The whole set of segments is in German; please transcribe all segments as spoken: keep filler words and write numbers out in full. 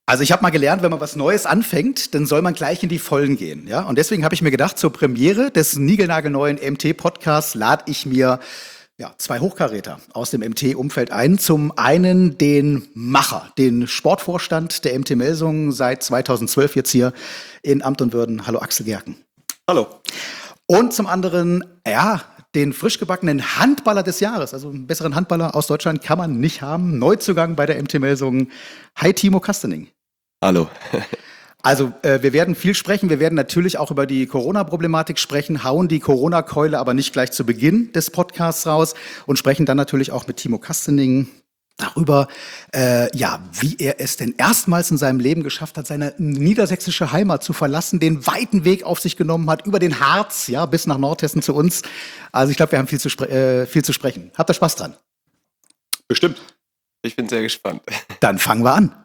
Also ich habe mal gelernt, wenn man was Neues anfängt, dann soll man gleich in die Vollen gehen, ja. Und deswegen habe ich mir gedacht, zur Premiere des niegelnagelneuen M T-Podcasts lade ich mir ja, zwei Hochkaräter aus dem M T-Umfeld ein. Zum einen den Macher, den Sportvorstand der M T Melsungen seit zweitausendzwölf jetzt hier in Amt und Würden. Hallo Axel Gerken. Hallo. Und zum anderen, ja, den frisch gebackenen Handballer des Jahres. Also einen besseren Handballer aus Deutschland kann man nicht haben. Neuzugang bei der M T Melsungen. Hi Timo Kastening. Hallo. Also äh, wir werden viel sprechen. Wir werden natürlich auch über die Corona-Problematik sprechen, hauen die Corona-Keule aber nicht gleich zu Beginn des Podcasts raus und sprechen dann natürlich auch mit Timo Kastening darüber, äh, ja, wie er es denn erstmals in seinem Leben geschafft hat, seine niedersächsische Heimat zu verlassen, den weiten Weg auf sich genommen hat, über den Harz, ja, bis nach Nordhessen zu uns. Also ich glaube, wir haben viel zu, spre- äh, viel zu sprechen. Habt ihr Spaß dran? Bestimmt. Ich bin sehr gespannt. Dann fangen wir an.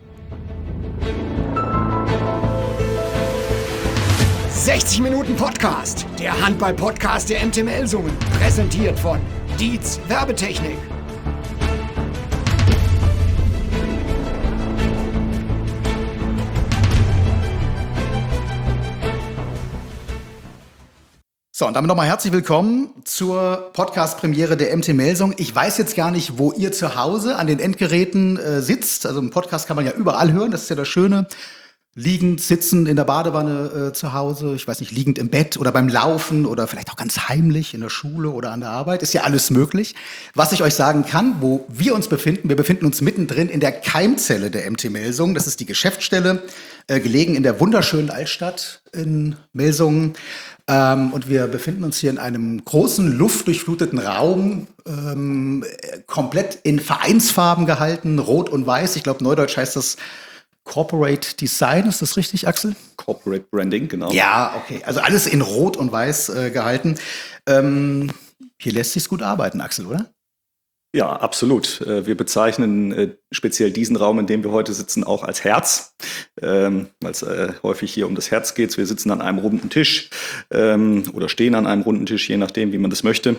sechzig Minuten Podcast, der Handball-Podcast der M T Melsungen, präsentiert von Dietz Werbetechnik. So, und damit nochmal herzlich willkommen zur Podcast-Premiere der M T Melsungen. Ich weiß jetzt gar nicht, wo ihr zu Hause an den Endgeräten äh, sitzt. Also einen Podcast kann man ja überall hören, das ist ja das Schöne. Liegend, sitzend in der Badewanne äh, zu Hause, ich weiß nicht, liegend im Bett oder beim Laufen oder vielleicht auch ganz heimlich in der Schule oder an der Arbeit, ist ja alles möglich. Was ich euch sagen kann, wo wir uns befinden, wir befinden uns mittendrin in der Keimzelle der M T Melsungen. Das ist die Geschäftsstelle, äh, gelegen in der wunderschönen Altstadt in Melsungen. Ähm, und wir befinden uns hier in einem großen, luftdurchfluteten Raum, ähm, komplett in Vereinsfarben gehalten, rot und weiß. Ich glaube, neudeutsch heißt das Corporate Design, ist das richtig, Axel? Corporate Branding, genau. Ja, okay. Also alles in Rot und Weiß äh, gehalten. Ähm, hier lässt sich's gut arbeiten, Axel, oder? Ja, absolut. Äh, Wir bezeichnen äh, speziell diesen Raum, in dem wir heute sitzen, auch als Herz, ähm, weil es äh, häufig hier um das Herz geht. Wir sitzen an einem runden Tisch ähm, oder stehen an einem runden Tisch, je nachdem, wie man das möchte.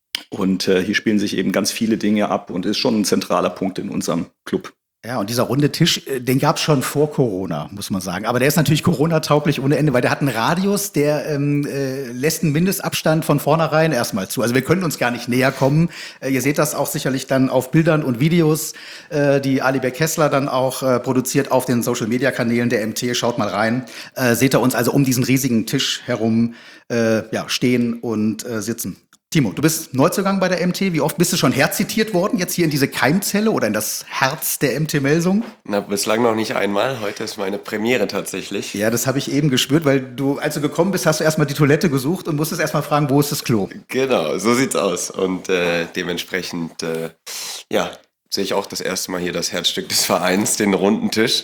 Und äh, hier spielen sich eben ganz viele Dinge ab und ist schon ein zentraler Punkt in unserem Club. Ja, und dieser runde Tisch, äh, den gab's schon vor Corona, muss man sagen. Aber der ist natürlich Corona-tauglich ohne Ende, weil der hat einen Radius, der ähm, äh, lässt einen Mindestabstand von vornherein erstmal zu. Also wir können uns gar nicht näher kommen. Äh, ihr seht das auch sicherlich dann auf Bildern und Videos, äh, die Alibert Kessler dann auch äh, produziert auf den Social-Media-Kanälen der M T. Schaut mal rein. Äh, seht ihr uns also um diesen riesigen Tisch herum äh, ja, stehen und äh, sitzen. Timo, du bist Neuzugang bei der M T. Wie oft bist du schon herzitiert worden, jetzt hier in diese Keimzelle oder in das Herz der M T Melsungen? Na, bislang noch nicht einmal. Heute ist meine Premiere tatsächlich. Ja, das habe ich eben gespürt, weil du, als du gekommen bist, hast du erstmal die Toilette gesucht und musstest erstmal fragen, wo ist das Klo? Genau, so sieht's aus. Und äh, dementsprechend, äh, ja, sehe ich auch das erste Mal hier das Herzstück des Vereins, den runden Tisch.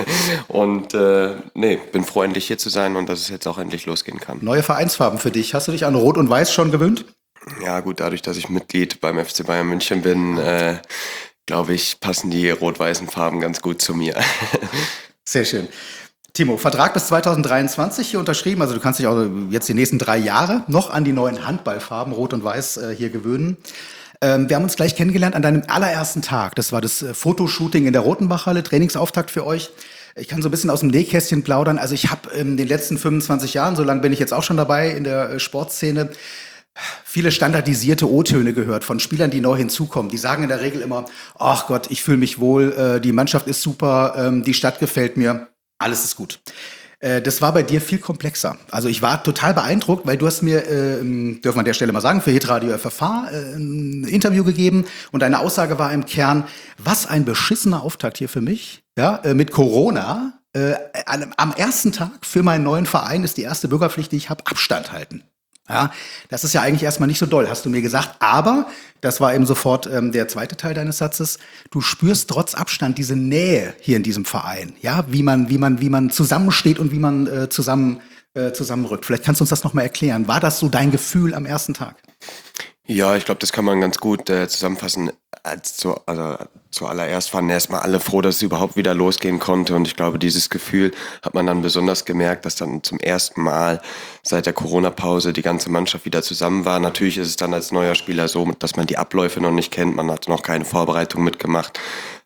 Und äh, nee, bin froh, endlich hier zu sein und dass es jetzt auch endlich losgehen kann. Neue Vereinsfarben für dich. Hast du dich an Rot und Weiß schon gewöhnt? Ja gut, dadurch, dass ich Mitglied beim F C Bayern München bin, äh, glaube ich, passen die rot-weißen Farben ganz gut zu mir. Sehr schön. Timo, Vertrag bis zweitausenddreiundzwanzig hier unterschrieben. Also du kannst dich auch jetzt die nächsten drei Jahre noch an die neuen Handballfarben Rot und Weiß äh, hier gewöhnen. Ähm, wir haben uns gleich kennengelernt an deinem allerersten Tag. Das war das äh, Fotoshooting in der Rotenbachhalle, Trainingsauftakt für euch. Ich kann so ein bisschen aus dem Nähkästchen plaudern. Also ich habe in den letzten fünfundzwanzig Jahren, so lange bin ich jetzt auch schon dabei in der äh, Sportszene, viele standardisierte O-Töne gehört von Spielern, die neu hinzukommen. Die sagen in der Regel immer, ach Gott, ich fühle mich wohl, äh, die Mannschaft ist super, ähm, die Stadt gefällt mir, alles ist gut. Äh, das war bei dir viel komplexer. Also ich war total beeindruckt, weil du hast mir, äh, dürfen wir an der Stelle mal sagen, für Hitradio F F H äh, ein Interview gegeben und deine Aussage war im Kern, was ein beschissener Auftakt hier für mich, ja, äh, mit Corona. Äh, am ersten Tag für meinen neuen Verein ist die erste Bürgerpflicht, die ich habe, Abstand halten. Ja, das ist ja eigentlich erstmal nicht so doll, hast du mir gesagt. Aber, das war eben sofort ähm, der zweite Teil deines Satzes, du spürst trotz Abstand diese Nähe hier in diesem Verein. Ja, wie man, wie man, wie man zusammensteht und wie man äh, zusammen, äh, zusammenrückt. Vielleicht kannst du uns das nochmal erklären. War das so dein Gefühl am ersten Tag? Ja, ich glaube, das kann man ganz gut äh, zusammenfassen. Als zu, also, zuallererst waren erstmal alle froh, dass es überhaupt wieder losgehen konnte. Und ich glaube, dieses Gefühl hat man dann besonders gemerkt, dass dann zum ersten Mal seit der Corona-Pause die ganze Mannschaft wieder zusammen war. Natürlich ist es dann als neuer Spieler so, dass man die Abläufe noch nicht kennt. Man hat noch keine Vorbereitung mitgemacht.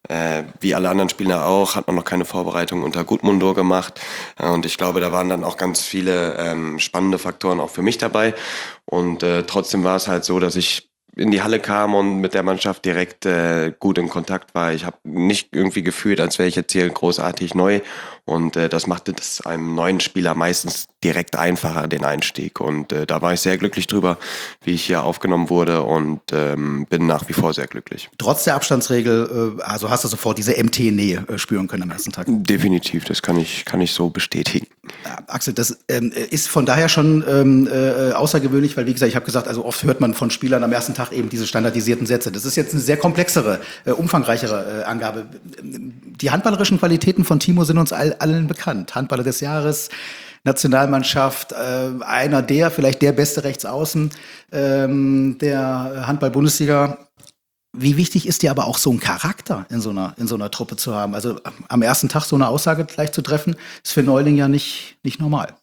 Äh, wie alle anderen Spieler auch, hat man noch keine Vorbereitung unter Gudmundur gemacht. Äh, und ich glaube, da waren dann auch ganz viele ähm, spannende Faktoren auch für mich dabei. Und äh, trotzdem war es halt so, dass ich in die Halle kam und mit der Mannschaft direkt äh, gut in Kontakt war. Ich habe nicht irgendwie gefühlt, als wäre ich jetzt hier großartig neu. Und äh, das machte das einem neuen Spieler meistens direkt einfacher, den Einstieg. Und äh, da war ich sehr glücklich drüber, wie ich hier aufgenommen wurde und ähm, bin nach wie vor sehr glücklich. Trotz der Abstandsregel, äh, also hast du sofort diese M T-Nähe äh, spüren können am ersten Tag? Definitiv, das kann ich, kann ich so bestätigen. Ja, Axel, das ähm, ist von daher schon ähm, äh, außergewöhnlich, weil wie gesagt, ich habe gesagt, also oft hört man von Spielern am ersten Tag eben diese standardisierten Sätze. Das ist jetzt eine sehr komplexere, äh, umfangreichere äh, Angabe. Die handballerischen Qualitäten von Timo sind uns all, allen bekannt. Handballer des Jahres, Nationalmannschaft, äh, einer der, vielleicht der beste Rechtsaußen ähm, der Handball-Bundesliga. Wie wichtig ist dir aber auch so ein Charakter in so einer, in so einer Truppe zu haben? Also am ersten Tag so eine Aussage gleich zu treffen, ist für Neuling ja nicht, nicht normal.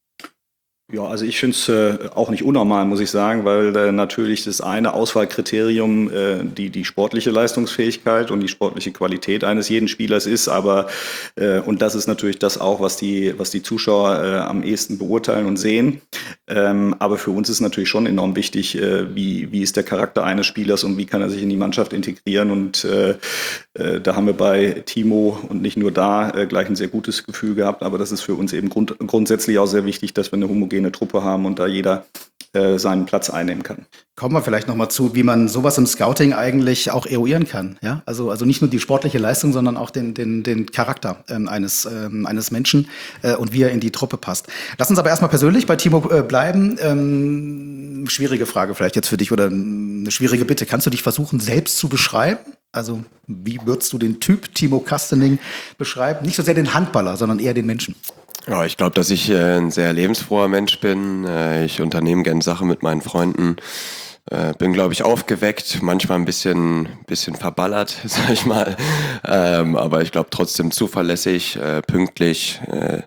Ja, also ich finde es äh, auch nicht unnormal, muss ich sagen, weil äh, natürlich das eine Auswahlkriterium äh, die die sportliche Leistungsfähigkeit und die sportliche Qualität eines jeden Spielers ist, aber äh, und das ist natürlich das auch, was die was die Zuschauer äh, am ehesten beurteilen und sehen. Ähm, aber für uns ist natürlich schon enorm wichtig, äh, wie wie ist der Charakter eines Spielers und wie kann er sich in die Mannschaft integrieren, und äh, äh, da haben wir bei Timo und nicht nur da äh, gleich ein sehr gutes Gefühl gehabt, aber das ist für uns eben grund grundsätzlich auch sehr wichtig, dass wir eine homogene eine Truppe haben und da jeder äh, seinen Platz einnehmen kann. Kommen wir vielleicht noch mal zu, wie man sowas im Scouting eigentlich auch eruieren kann. Ja, also also nicht nur die sportliche Leistung, sondern auch den den den Charakter ähm, eines ähm, eines Menschen äh, und wie er in die Truppe passt. Lass uns aber erstmal persönlich bei Timo äh, bleiben. Ähm, schwierige Frage vielleicht jetzt für dich oder eine schwierige Bitte. Kannst du dich versuchen selbst zu beschreiben? Also wie würdest du den Typ Timo Kastening beschreiben? Nicht so sehr den Handballer, sondern eher den Menschen. Ja, ich glaube, dass ich äh, ein sehr lebensfroher Mensch bin. Äh, ich unternehme gerne Sachen mit meinen Freunden. Äh, bin, glaube ich, aufgeweckt, manchmal ein bisschen, bisschen verballert, sag ich mal. Ähm, aber ich glaube trotzdem zuverlässig, äh, pünktlich. Äh,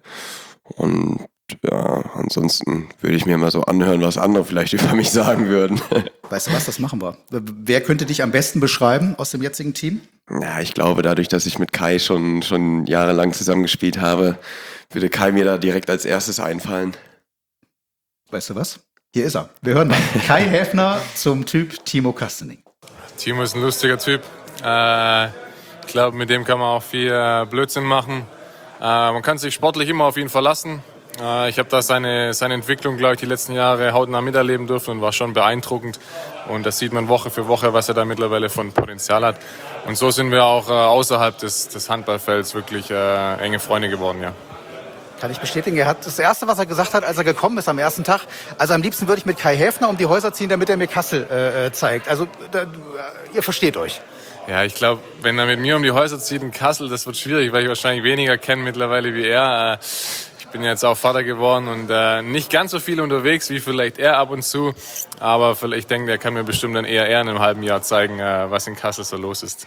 und ja, ansonsten würde ich mir mal so anhören, was andere vielleicht über mich sagen würden. Weißt du was, das machen wir. Wer könnte dich am besten beschreiben aus dem jetzigen Team? Ja, ich glaube, dadurch, dass ich mit Kai schon, schon jahrelang zusammengespielt habe, würde Kai mir da direkt als erstes einfallen. Weißt du was? Hier ist er. Wir hören mal. Kai Häfner zum Typ Timo Kastening. Timo ist ein lustiger Typ. Äh, ich glaube, mit dem kann man auch viel äh, Blödsinn machen. Äh, man kann sich sportlich immer auf ihn verlassen. Äh, ich habe da seine, seine Entwicklung, glaube ich, die letzten Jahre hautnah miterleben dürfen und war schon beeindruckend. Und das sieht man Woche für Woche, was er da mittlerweile von Potenzial hat. Und so sind wir auch äh, außerhalb des, des Handballfelds wirklich äh, enge Freunde geworden, ja. Kann ich bestätigen. Er hat das Erste, was er gesagt hat, als er gekommen ist am ersten Tag, also am liebsten würde ich mit Kai Häfner um die Häuser ziehen, damit er mir Kassel äh, zeigt. Also da, ihr versteht euch. Ja, ich glaube, wenn er mit mir um die Häuser zieht in Kassel, das wird schwierig, weil ich wahrscheinlich weniger kenne mittlerweile wie er. Ich bin jetzt auch Vater geworden und äh, nicht ganz so viel unterwegs wie vielleicht er ab und zu. Aber ich denke, er kann mir bestimmt dann eher, eher in einem halben Jahr zeigen, äh, was in Kassel so los ist.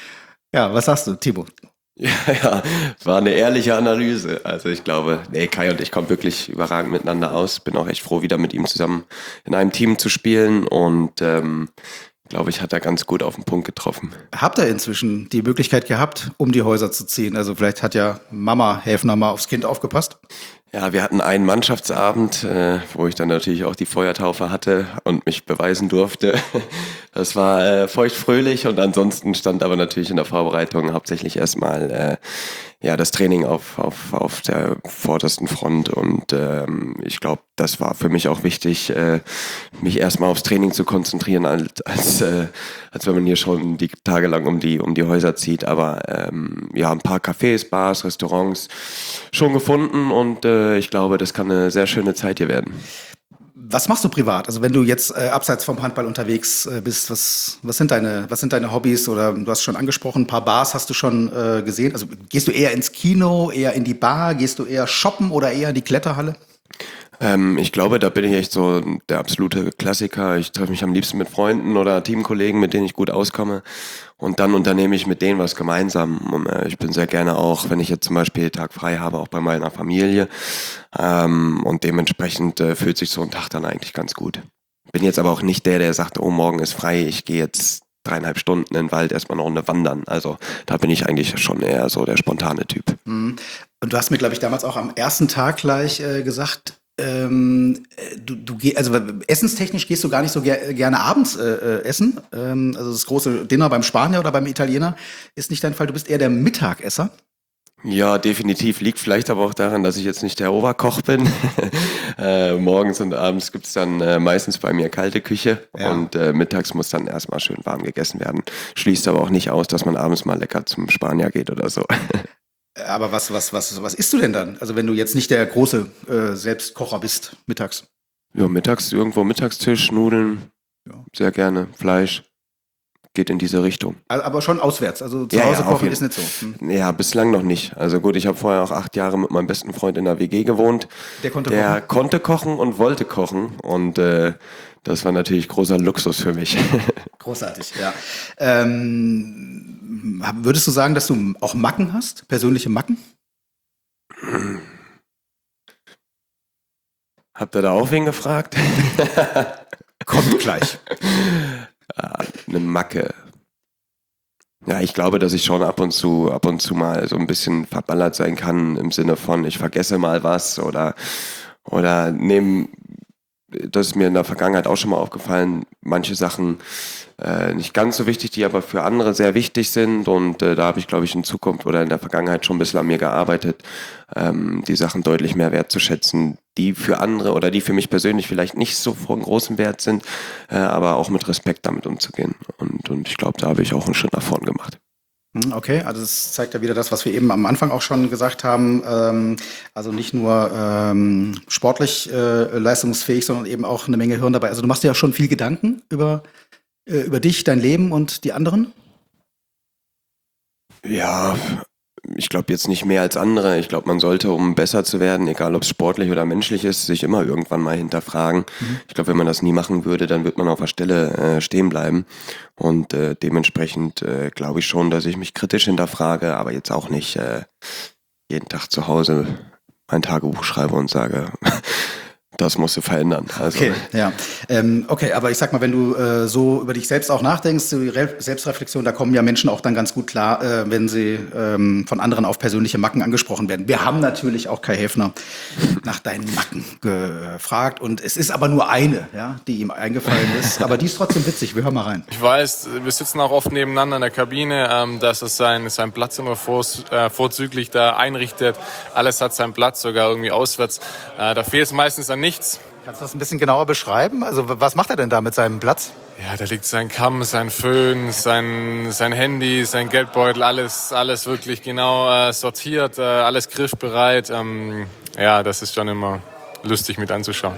Ja, was sagst du, Timo? Ja, ja, war eine ehrliche Analyse. Also ich glaube, nee, Kai und ich kommen wirklich überragend miteinander aus. Bin auch echt froh, wieder mit ihm zusammen in einem Team zu spielen und ähm, glaube ich, hat er ganz gut auf den Punkt getroffen. Habt ihr inzwischen die Möglichkeit gehabt, um die Häuser zu ziehen? Also vielleicht hat ja Mama Häfner mal aufs Kind aufgepasst? Ja, wir hatten einen Mannschaftsabend, äh, wo ich dann natürlich auch die Feuertaufe hatte und mich beweisen durfte. Das war äh, feuchtfröhlich und ansonsten stand aber natürlich in der Vorbereitung hauptsächlich erstmal äh, ja das Training auf auf auf der vordersten Front und ähm, ich glaube, das war für mich auch wichtig, äh, mich erstmal aufs Training zu konzentrieren, als als, äh, als wenn man hier schon die Tage lang um die um die Häuser zieht. Aber ähm, ja, ein paar Cafés, Bars, Restaurants schon gefunden und äh, ich glaube, das kann eine sehr schöne Zeit hier werden. Was machst du privat? Also wenn du jetzt äh, abseits vom Handball unterwegs äh, bist, was, was, sind deine, was sind deine Hobbys? Oder du hast schon angesprochen, ein paar Bars hast du schon äh, gesehen. Also gehst du eher ins Kino, eher in die Bar? Gehst du eher shoppen oder eher in die Kletterhalle? Ähm, ich glaube, da bin ich echt so der absolute Klassiker. Ich treffe mich am liebsten mit Freunden oder Teamkollegen, mit denen ich gut auskomme. Und dann unternehme ich mit denen was gemeinsam. Und, äh, ich bin sehr gerne auch, wenn ich jetzt zum Beispiel Tag frei habe, auch bei meiner Familie. Ähm, und dementsprechend äh, fühlt sich so ein Tag dann eigentlich ganz gut. Bin jetzt aber auch nicht der, der sagt, oh, morgen ist frei, ich gehe jetzt dreieinhalb Stunden in den Wald erstmal eine Runde wandern. Also da bin ich eigentlich schon eher so der spontane Typ. Und du hast mir, glaube ich, damals auch am ersten Tag gleich äh, gesagt, ähm, du, du geh, also essenstechnisch gehst du gar nicht so ger- gerne abends äh, essen. Ähm, also das große Dinner beim Spanier oder beim Italiener ist nicht dein Fall. Du bist eher der Mittagesser. Ja, definitiv. Liegt vielleicht aber auch daran, dass ich jetzt nicht der Oberkoch bin. äh, morgens und abends gibt's dann äh, meistens bei mir kalte Küche Ja. und äh, mittags muss dann erstmal schön warm gegessen werden. Schließt aber auch nicht aus, dass man abends mal lecker zum Spanier geht oder so. Aber was, was, was, was isst du denn dann? Also wenn du jetzt nicht der große äh, Selbstkocher bist, mittags. Ja, mittags irgendwo Mittagstisch, Nudeln, Ja. sehr gerne, Fleisch. Geht in diese Richtung. Also, aber schon auswärts. Also zu Ja, Hause ja, auf kochen jeden- ist nicht so. Hm. Ja, bislang noch nicht. Also gut, ich habe vorher auch acht Jahre mit meinem besten Freund in der W G gewohnt. Der konnte Der kochen. konnte kochen und wollte kochen und äh, das war natürlich großer Luxus für mich. Großartig, ja. Ähm, würdest du sagen, dass du auch Macken hast? Persönliche Macken? Habt ihr da auch wen gefragt? Kommt gleich. Eine Macke. Ja, ich glaube, dass ich schon ab und zu, ab und zu mal so ein bisschen verballert sein kann im Sinne von, ich vergesse mal was oder, oder nehme, das ist mir in der Vergangenheit auch schon mal aufgefallen, manche Sachen äh, nicht ganz so wichtig, die aber für andere sehr wichtig sind und äh, da habe ich, glaube ich, in Zukunft oder in der Vergangenheit schon ein bisschen an mir gearbeitet, ähm, die Sachen deutlich mehr wertzuschätzen, die für andere oder die für mich persönlich vielleicht nicht so von großem Wert sind, äh, aber auch mit Respekt damit umzugehen und, und ich glaube, da habe ich auch einen Schritt nach vorn gemacht. Hm, okay, also das zeigt ja wieder das, was wir eben am Anfang auch schon gesagt haben. Ähm, also nicht nur ähm, sportlich äh, leistungsfähig, sondern eben auch eine Menge Hirn dabei. Also du machst dir ja schon viel Gedanken über, äh, über dich, dein Leben und die anderen? Ja, ich glaube jetzt nicht mehr als andere. Ich glaube, man sollte, um besser zu werden, egal ob es sportlich oder menschlich ist, sich immer irgendwann mal hinterfragen. Mhm. Ich glaube, wenn man das nie machen würde, dann wird man auf der Stelle äh, stehen bleiben. Und äh, dementsprechend äh, glaube ich schon, dass ich mich kritisch hinterfrage, aber jetzt auch nicht äh, jeden Tag zu Hause mein Tagebuch schreibe und sage, das musst du verändern. Also, Okay, ja. Ähm, okay, aber ich sag mal, wenn du äh, so über dich selbst auch nachdenkst, die Re- Selbstreflexion, da kommen ja Menschen auch dann ganz gut klar, äh, wenn sie ähm, von anderen auf persönliche Macken angesprochen werden. Wir haben natürlich auch Kai Häfner nach deinen Macken gefragt und es ist aber nur eine, ja, die ihm eingefallen ist. Aber die ist trotzdem witzig. Wir hören mal rein. Ich weiß, wir sitzen auch oft nebeneinander in der Kabine, ähm, dass es sein, sein Platz immer vors, äh, vorzüglich da einrichtet. Alles hat seinen Platz, sogar irgendwie auswärts. Äh, da fehlt es meistens an nichts. Kannst du das ein bisschen genauer beschreiben? Also was macht er denn da mit seinem Platz? Ja, da liegt sein Kamm, sein Föhn, sein, sein Handy, sein Geldbeutel, alles, alles wirklich genau äh, sortiert, äh, alles griffbereit. Ähm, ja, das ist schon immer lustig mit anzuschauen.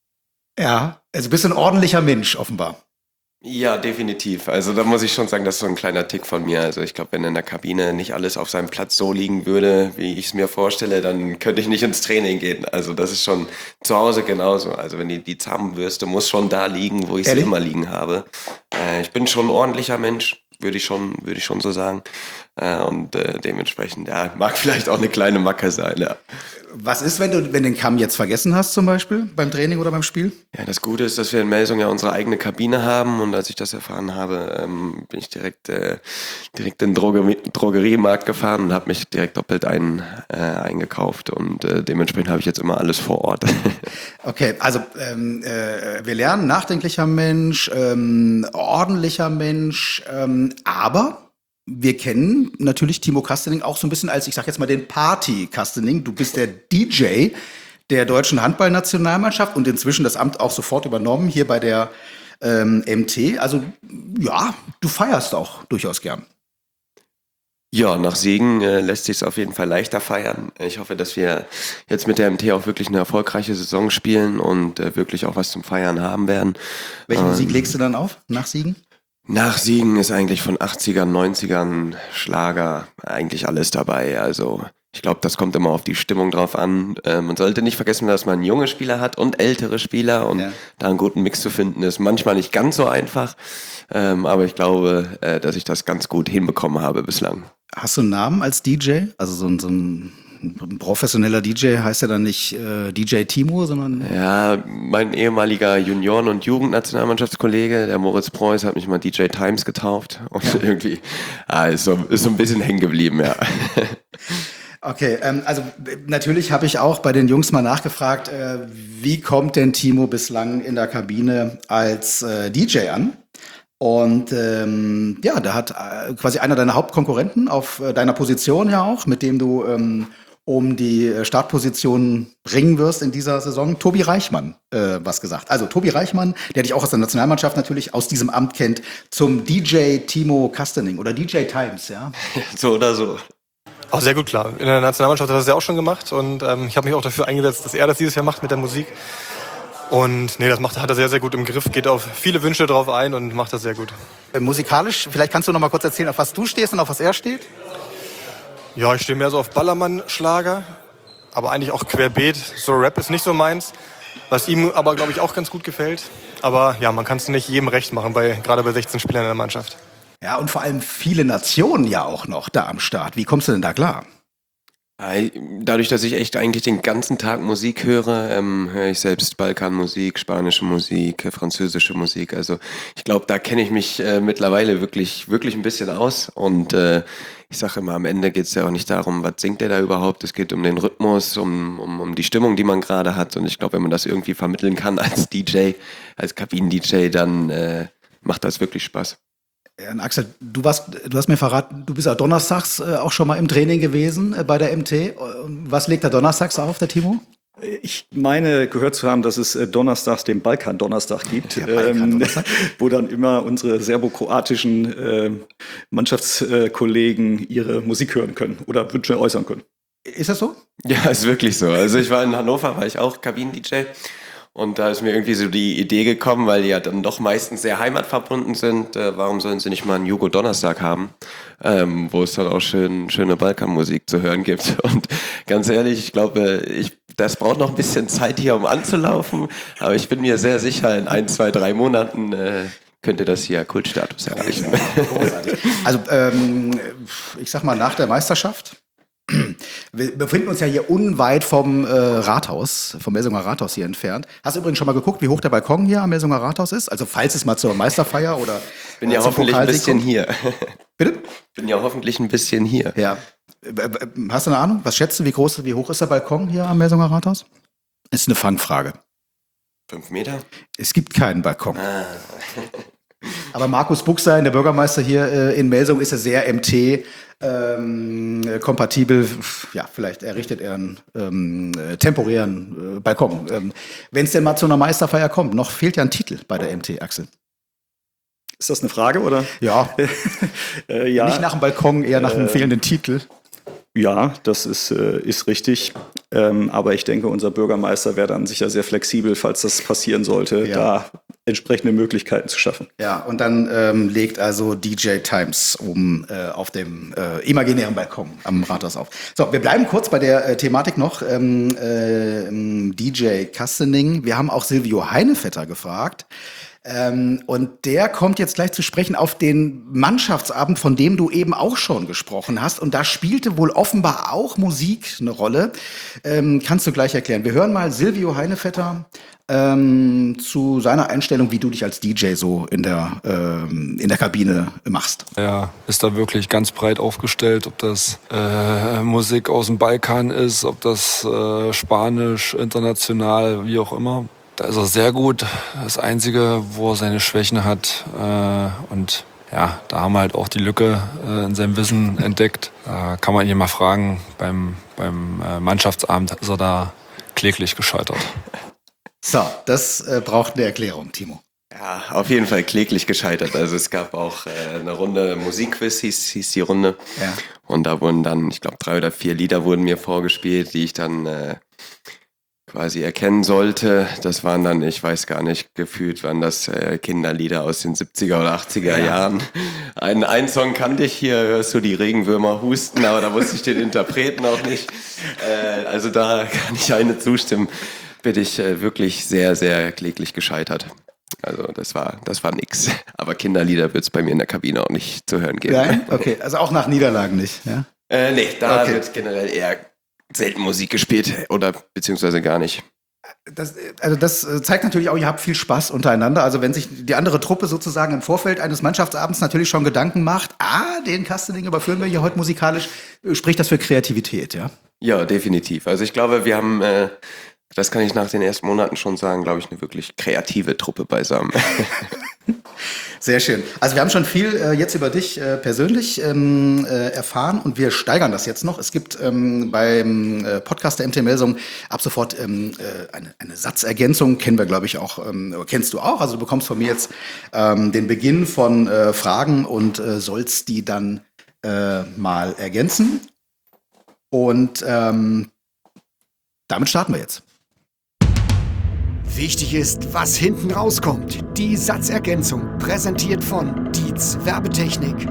Ja, also bist du ein ordentlicher Mensch, offenbar. ja, definitiv. Also da muss ich schon sagen, das ist so ein kleiner Tick von mir. Also ich glaube, wenn in der Kabine nicht alles auf seinem Platz so liegen würde, wie ich es mir vorstelle, dann könnte ich nicht ins Training gehen. Also das ist schon zu Hause genauso. Also wenn die, die Zahnbürste muss schon da liegen, wo ich sie Ehrlich? immer liegen habe. Äh, ich bin schon ein ordentlicher Mensch, würde ich schon, würde ich schon so sagen. Äh, und äh, dementsprechend, ja, mag vielleicht auch eine kleine Macke sein, ja. Was ist, wenn du wenn den Kamm jetzt vergessen hast, zum Beispiel beim Training oder beim Spiel? Ja, das Gute ist, dass wir in Melsung ja unsere eigene Kabine haben und als ich das erfahren habe, ähm, bin ich direkt äh, direkt in den Drogerie Drogeriemarkt gefahren und habe mich direkt doppelt ein, äh, eingekauft und äh, dementsprechend habe ich jetzt immer alles vor Ort. Okay, also ähm, äh, wir lernen, nachdenklicher Mensch, ähm, ordentlicher Mensch, ähm, aber wir kennen natürlich Timo Kastening auch so ein bisschen als, ich sag jetzt mal, den Party-Kastening. Du bist der D J der deutschen Handballnationalmannschaft und inzwischen das Amt auch sofort übernommen hier bei der ähm, M T. Also ja, du feierst auch durchaus gern. Ja, nach Siegen äh, lässt sich es auf jeden Fall leichter feiern. Ich hoffe, dass wir jetzt mit der M T auch wirklich eine erfolgreiche Saison spielen und äh, wirklich auch was zum Feiern haben werden. Welchen Ähm, Musik legst du dann auf nach Siegen? Nach Siegen ist eigentlich von achtzigern, neunzigern, Schlager, eigentlich alles dabei. Also ich glaube, das kommt immer auf die Stimmung drauf an. Äh, man sollte nicht vergessen, dass man junge Spieler hat und ältere Spieler und Ja. da einen guten Mix zu finden ist manchmal nicht ganz so einfach. Ähm, aber ich glaube, äh, dass ich das ganz gut hinbekommen habe bislang. Hast du einen Namen als D J? Also so ein, so ein ein professioneller D J heißt ja dann nicht äh, D J Timo, sondern... Ja, mein ehemaliger Junioren- und Jugendnationalmannschaftskollege, der Moritz Preuß, hat mich mal D J Times getauft. Und ja. irgendwie ah, ist, so, ist so ein bisschen hängen geblieben, ja. Okay, ähm, also natürlich habe ich auch bei den Jungs mal nachgefragt, äh, wie kommt denn Timo bislang in der Kabine als äh, D J an? Und ähm, ja, da hat äh, quasi einer deiner Hauptkonkurrenten auf äh, deiner Position ja auch, mit dem du ähm, um die Startposition ringen wirst in dieser Saison, Tobi Reichmann äh, was gesagt. Also Tobi Reichmann, der dich auch aus der Nationalmannschaft natürlich aus diesem Amt kennt, zum D J Timo Kastening oder D J Times, ja? So oder so. Auch sehr gut, klar. In der Nationalmannschaft hat er das ja auch schon gemacht und ähm, ich habe mich auch dafür eingesetzt, dass er das dieses Jahr macht mit der Musik. Und nee, das macht, hat er sehr, sehr gut im Griff, geht auf viele Wünsche drauf ein und macht das sehr gut. Äh, musikalisch, vielleicht kannst du noch mal kurz erzählen, auf was du stehst und auf was er steht? Ja, ich stehe mehr so auf Ballermann-Schlager, aber eigentlich auch querbeet. So Rap ist nicht so meins, was ihm aber, glaube ich, auch ganz gut gefällt. Aber ja, man kann es nicht jedem recht machen, bei, gerade bei sechzehn Spielern in der Mannschaft. Ja, und vor allem viele Nationen ja auch noch da am Start. Wie kommst du denn da klar? Dadurch, dass ich echt eigentlich den ganzen Tag Musik höre, ähm, höre ich selbst Balkanmusik, spanische Musik, französische Musik. Also ich glaube, da kenne ich mich äh, mittlerweile wirklich wirklich ein bisschen aus. Und äh, ich sage immer, am Ende geht es ja auch nicht darum, was singt der da überhaupt. Es geht um den Rhythmus, um, um, um die Stimmung, die man gerade hat. Und ich glaube, wenn man das irgendwie vermitteln kann als D J, als Kabinen-D J, dann äh, macht das wirklich Spaß. Ja, Axel, du warst, du hast mir verraten, du bist ja donnerstags äh, auch schon mal im Training gewesen äh, bei der M T. Was legt da donnerstags auf, der Timo? Ich meine, gehört zu haben, dass es äh, donnerstags den Balkan-Donnerstag gibt, ähm, wo dann immer unsere serbokroatischen äh, Mannschaftskollegen ihre Musik hören können oder Wünsche äußern können. Ist das so? Ja, ist wirklich so. Also ich war in Hannover, war ich auch Kabinen-D J. Und da ist mir irgendwie so die Idee gekommen, weil die ja dann doch meistens sehr heimatverbunden sind. Äh, warum sollen sie nicht mal einen Jugo-Donnerstag haben, ähm, wo es dann auch schön, schöne Balkanmusik zu hören gibt. Und ganz ehrlich, ich glaube, ich, das braucht noch ein bisschen Zeit hier, um anzulaufen. Aber ich bin mir sehr sicher, in ein, zwei, drei Monaten äh, könnte das hier Kultstatus erreichen. Großartig. Also ähm, ich sag mal, nach der Meisterschaft, wir befinden uns ja hier unweit vom äh, Rathaus, vom Melsunger Rathaus hier entfernt. Hast du übrigens schon mal geguckt, wie hoch der Balkon hier am Melsunger Rathaus ist? Also falls es mal zur Meisterfeier oder bin ja zum hoffentlich ein bisschen hier. Bitte? Bin ja hoffentlich ein bisschen hier. Ja. Hast du eine Ahnung? Was schätzt du, wie groß, wie hoch ist der Balkon hier am Melsunger Rathaus? Ist eine Fangfrage. Fünf Meter? Es gibt keinen Balkon. Ah. Aber Markus Buchsein, der Bürgermeister hier äh, in Melsung, ist ja sehr M T ähm, kompatibel. Ja, vielleicht errichtet er einen ähm, temporären äh, Balkon. Ähm, Wenn es denn mal zu einer Meisterfeier kommt, noch fehlt ja ein Titel bei der M T, Axel. Ist das eine Frage, oder? Ja. äh, ja. Nicht nach dem Balkon, eher nach einem äh, fehlenden Titel. Ja, das ist, äh, ist richtig. Ähm, aber ich denke, unser Bürgermeister wäre dann sicher sehr flexibel, falls das passieren sollte, ja. da entsprechende Möglichkeiten zu schaffen. Ja, und dann ähm, legt also D J Times oben äh, auf dem äh, imaginären Balkon am Rathaus auf. So, wir bleiben kurz bei der äh, Thematik noch. Ähm, äh, D J Kastening. Wir haben auch Silvio Heinevetter gefragt. Ähm, und der kommt jetzt gleich zu sprechen auf den Mannschaftsabend, von dem du eben auch schon gesprochen hast. Und da spielte wohl offenbar auch Musik eine Rolle. Ähm, kannst du gleich erklären. Wir hören mal Silvio Heinevetter ähm, zu seiner Einstellung, wie du dich als D J so in der, ähm, in der Kabine machst. Er ist da wirklich ganz breit aufgestellt, ob das äh, Musik aus dem Balkan ist, ob das äh, Spanisch, international, wie auch immer. Da ist er sehr gut. Das Einzige, wo er seine Schwächen hat. Äh, und ja, da haben wir halt auch die Lücke äh, in seinem Wissen entdeckt. Da kann man ihn mal fragen. Beim, beim äh, Mannschaftsabend ist er da kläglich gescheitert. So, das äh, braucht eine Erklärung, Timo. Ja, auf jeden Fall kläglich gescheitert. Also es gab auch äh, eine Runde Musikquiz, hieß, hieß die Runde. Ja. Und da wurden dann, ich glaube, drei oder vier Lieder wurden mir vorgespielt, die ich dann äh, quasi erkennen sollte. Das waren dann, ich weiß gar nicht, gefühlt waren das äh, Kinderlieder aus den siebziger oder achtziger ja. Jahren. Einen, einen Song kannte ich, hier hörst du die Regenwürmer husten, aber da wusste ich den Interpreten auch nicht. Äh, also da kann ich eine zustimmen. Bin ich äh, wirklich sehr, sehr kläglich gescheitert. Also das war, das war nix. Aber Kinderlieder wird es bei mir in der Kabine auch nicht zu hören geben. Nein? Okay, also auch nach Niederlagen nicht, ja? Äh, nee, da okay. wird generell eher selten Musik gespielt oder beziehungsweise gar nicht. Das, also das zeigt natürlich auch, ihr habt viel Spaß untereinander. Also wenn sich die andere Truppe sozusagen im Vorfeld eines Mannschaftsabends natürlich schon Gedanken macht, ah, den Kastening überführen wir hier heute musikalisch, spricht das für Kreativität, ja? Ja, definitiv. Also ich glaube, wir haben, äh, das kann ich nach den ersten Monaten schon sagen, glaube ich, eine wirklich kreative Truppe beisammen. Sehr schön. Also wir haben schon viel äh, jetzt über dich äh, persönlich ähm, äh, erfahren und wir steigern das jetzt noch. Es gibt ähm, beim äh, Podcast der M T M-Melsung ab sofort ähm, äh, eine, eine Satzergänzung, kennen wir glaube ich auch, ähm, kennst du auch. Also du bekommst von mir jetzt ähm, den Beginn von äh, Fragen und äh, sollst die dann äh, mal ergänzen. Und ähm, damit starten wir jetzt. Wichtig ist, was hinten rauskommt. Die Satzergänzung, präsentiert von Dietz Werbetechnik.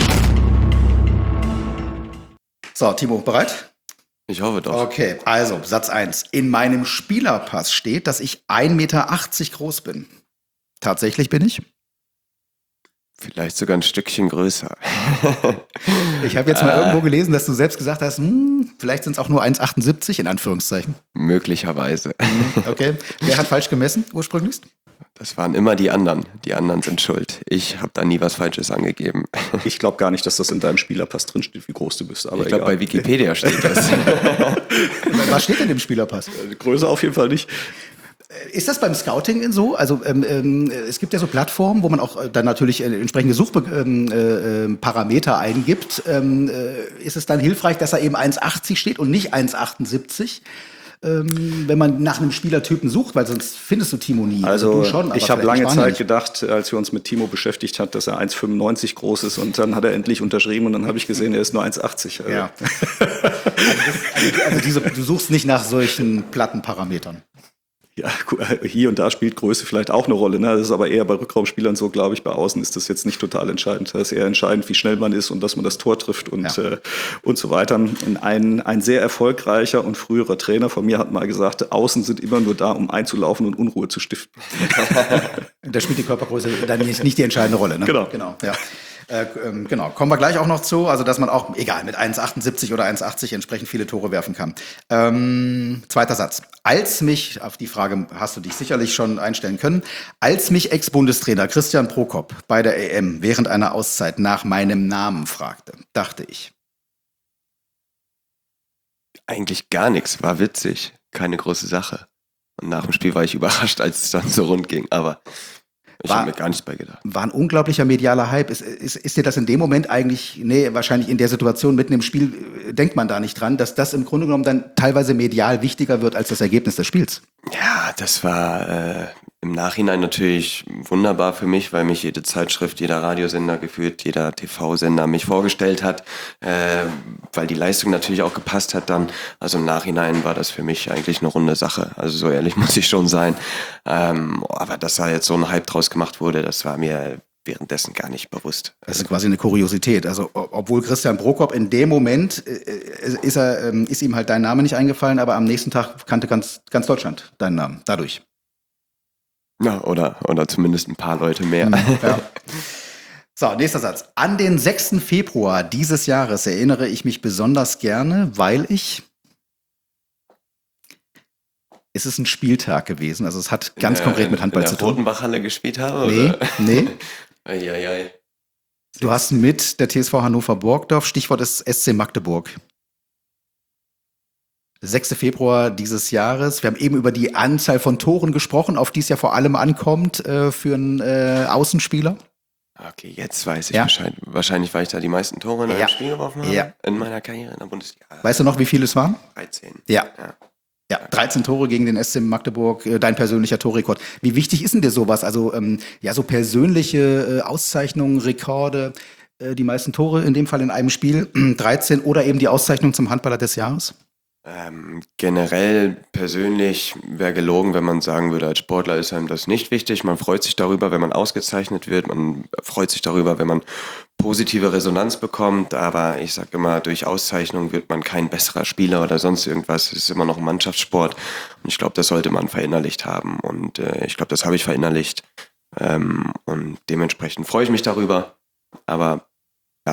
So, Timo, bereit? Ich hoffe doch. Okay, also Satz eins. In meinem Spielerpass steht, dass ich ein Meter achtzig groß bin. Tatsächlich bin ich? Vielleicht sogar ein Stückchen größer. Ich habe jetzt mal äh, irgendwo gelesen, dass du selbst gesagt hast, hm, vielleicht sind es auch nur eins Komma achtundsiebzig in Anführungszeichen. Möglicherweise. Okay. Wer hat falsch gemessen ursprünglich? Das waren immer die anderen. Die anderen sind schuld. Ich habe da nie was Falsches angegeben. Ich glaube gar nicht, dass das in deinem Spielerpass drinsteht, wie groß du bist. Aber ich glaube, bei Wikipedia steht das. Was steht denn im Spielerpass? Größe auf jeden Fall nicht. Ist das beim Scouting so? Also ähm, ähm, es gibt ja so Plattformen, wo man auch dann natürlich äh, entsprechende Suchparameter ähm, äh, eingibt. Ähm, äh, ist es dann hilfreich, dass er eben eins Komma achtzig steht und nicht eins Komma achtundsiebzig? Ähm, wenn man nach einem Spielertypen sucht, weil sonst findest du Timo nie. Also, du schon, ich habe lange Zeit gedacht, als wir uns mit Timo beschäftigt haben, dass er eins Komma fünfundneunzig groß ist und dann hat er endlich unterschrieben und dann habe ich gesehen, er ist nur eins Komma achtzig. Also. Ja. also, das, also diese, du suchst nicht nach solchen Plattenparametern. Ja, hier und da spielt Größe vielleicht auch eine Rolle. Ne? Das ist aber eher bei Rückraumspielern so, glaube ich. Bei Außen ist das jetzt nicht total entscheidend. Das ist eher entscheidend, wie schnell man ist und dass man das Tor trifft und, ja. äh, und so weiter. Und ein, ein sehr erfolgreicher und früherer Trainer von mir hat mal gesagt, Außen sind immer nur da, um einzulaufen und Unruhe zu stiften. Da spielt die Körpergröße dann nicht, nicht die entscheidende Rolle. Ne? Genau. genau ja. Äh, ähm, genau, kommen wir gleich auch noch zu, also dass man auch, egal, mit eins Komma achtundsiebzig oder eins Komma achtzig entsprechend viele Tore werfen kann. Ähm, zweiter Satz. Als mich, auf die Frage hast du dich sicherlich schon einstellen können, als mich Ex-Bundestrainer Christian Prokop bei der E M während einer Auszeit nach meinem Namen fragte, dachte ich. Eigentlich gar nichts, war witzig, keine große Sache. Und nach dem Spiel war ich überrascht, als es dann so rund ging, aber... Ich habe mir gar nichts bei gedacht. War ein unglaublicher medialer Hype. Ist, ist, ist dir das in dem Moment eigentlich, nee, wahrscheinlich in der Situation mitten im Spiel, denkt man da nicht dran, dass das im Grunde genommen dann teilweise medial wichtiger wird als das Ergebnis des Spiels? Ja, das war äh, im Nachhinein natürlich wunderbar für mich, weil mich jede Zeitschrift, jeder Radiosender gefühlt, jeder T V-Sender mich vorgestellt hat, äh, weil die Leistung natürlich auch gepasst hat dann. Also im Nachhinein war das für mich eigentlich eine runde Sache. Also so ehrlich muss ich schon sein. Ähm, aber dass da jetzt so ein Hype draus gemacht wurde, das war mir währenddessen gar nicht bewusst. Das ist quasi eine Kuriosität. Also obwohl Christian Prokop in dem Moment äh, ist er, ähm, ist ihm halt dein Name nicht eingefallen, aber am nächsten Tag kannte ganz, ganz Deutschland deinen Namen. Dadurch. Ja, oder, oder zumindest ein paar Leute mehr. Ja. So, nächster Satz. An den sechsten Februar dieses Jahres erinnere ich mich besonders gerne, weil ich... Es ist ein Spieltag gewesen, also es hat ganz äh, konkret mit Handball in zu der tun. Rotenbachhalle gespielt habe? Nee, oder? nee. ei, ei, ei. Du hast mit der T S V Hannover-Burgdorf, Stichwort ist S C Magdeburg. sechster Februar dieses Jahres. Wir haben eben über die Anzahl von Toren gesprochen, auf die es ja vor allem ankommt äh, für einen äh, Außenspieler. Okay, jetzt weiß ich ja. Bescheid. Wahrscheinlich, weil ich da die meisten Tore in einem ja. Spiel geworfen habe ja. in meiner Karriere in der Bundesliga. Weißt du noch, wie viele es waren? dreizehn. Ja. ja. Ja, dreizehn Tore gegen den S C Magdeburg, äh, dein persönlicher Torrekord. Wie wichtig ist denn dir sowas? Also ähm, ja, so persönliche äh, Auszeichnungen, Rekorde, äh, die meisten Tore in dem Fall in einem Spiel, dreizehn oder eben die Auszeichnung zum Handballer des Jahres? Ähm, generell persönlich wäre gelogen, wenn man sagen würde, als Sportler ist einem das nicht wichtig. Man freut sich darüber, wenn man ausgezeichnet wird. Man freut sich darüber, wenn man positive Resonanz bekommt. Aber ich sage immer, durch Auszeichnung wird man kein besserer Spieler oder sonst irgendwas. Es ist immer noch ein Mannschaftssport. Und ich glaube, das sollte man verinnerlicht haben. Und äh, ich glaube, das habe ich verinnerlicht. Ähm, und dementsprechend freue ich mich darüber. Aber ja,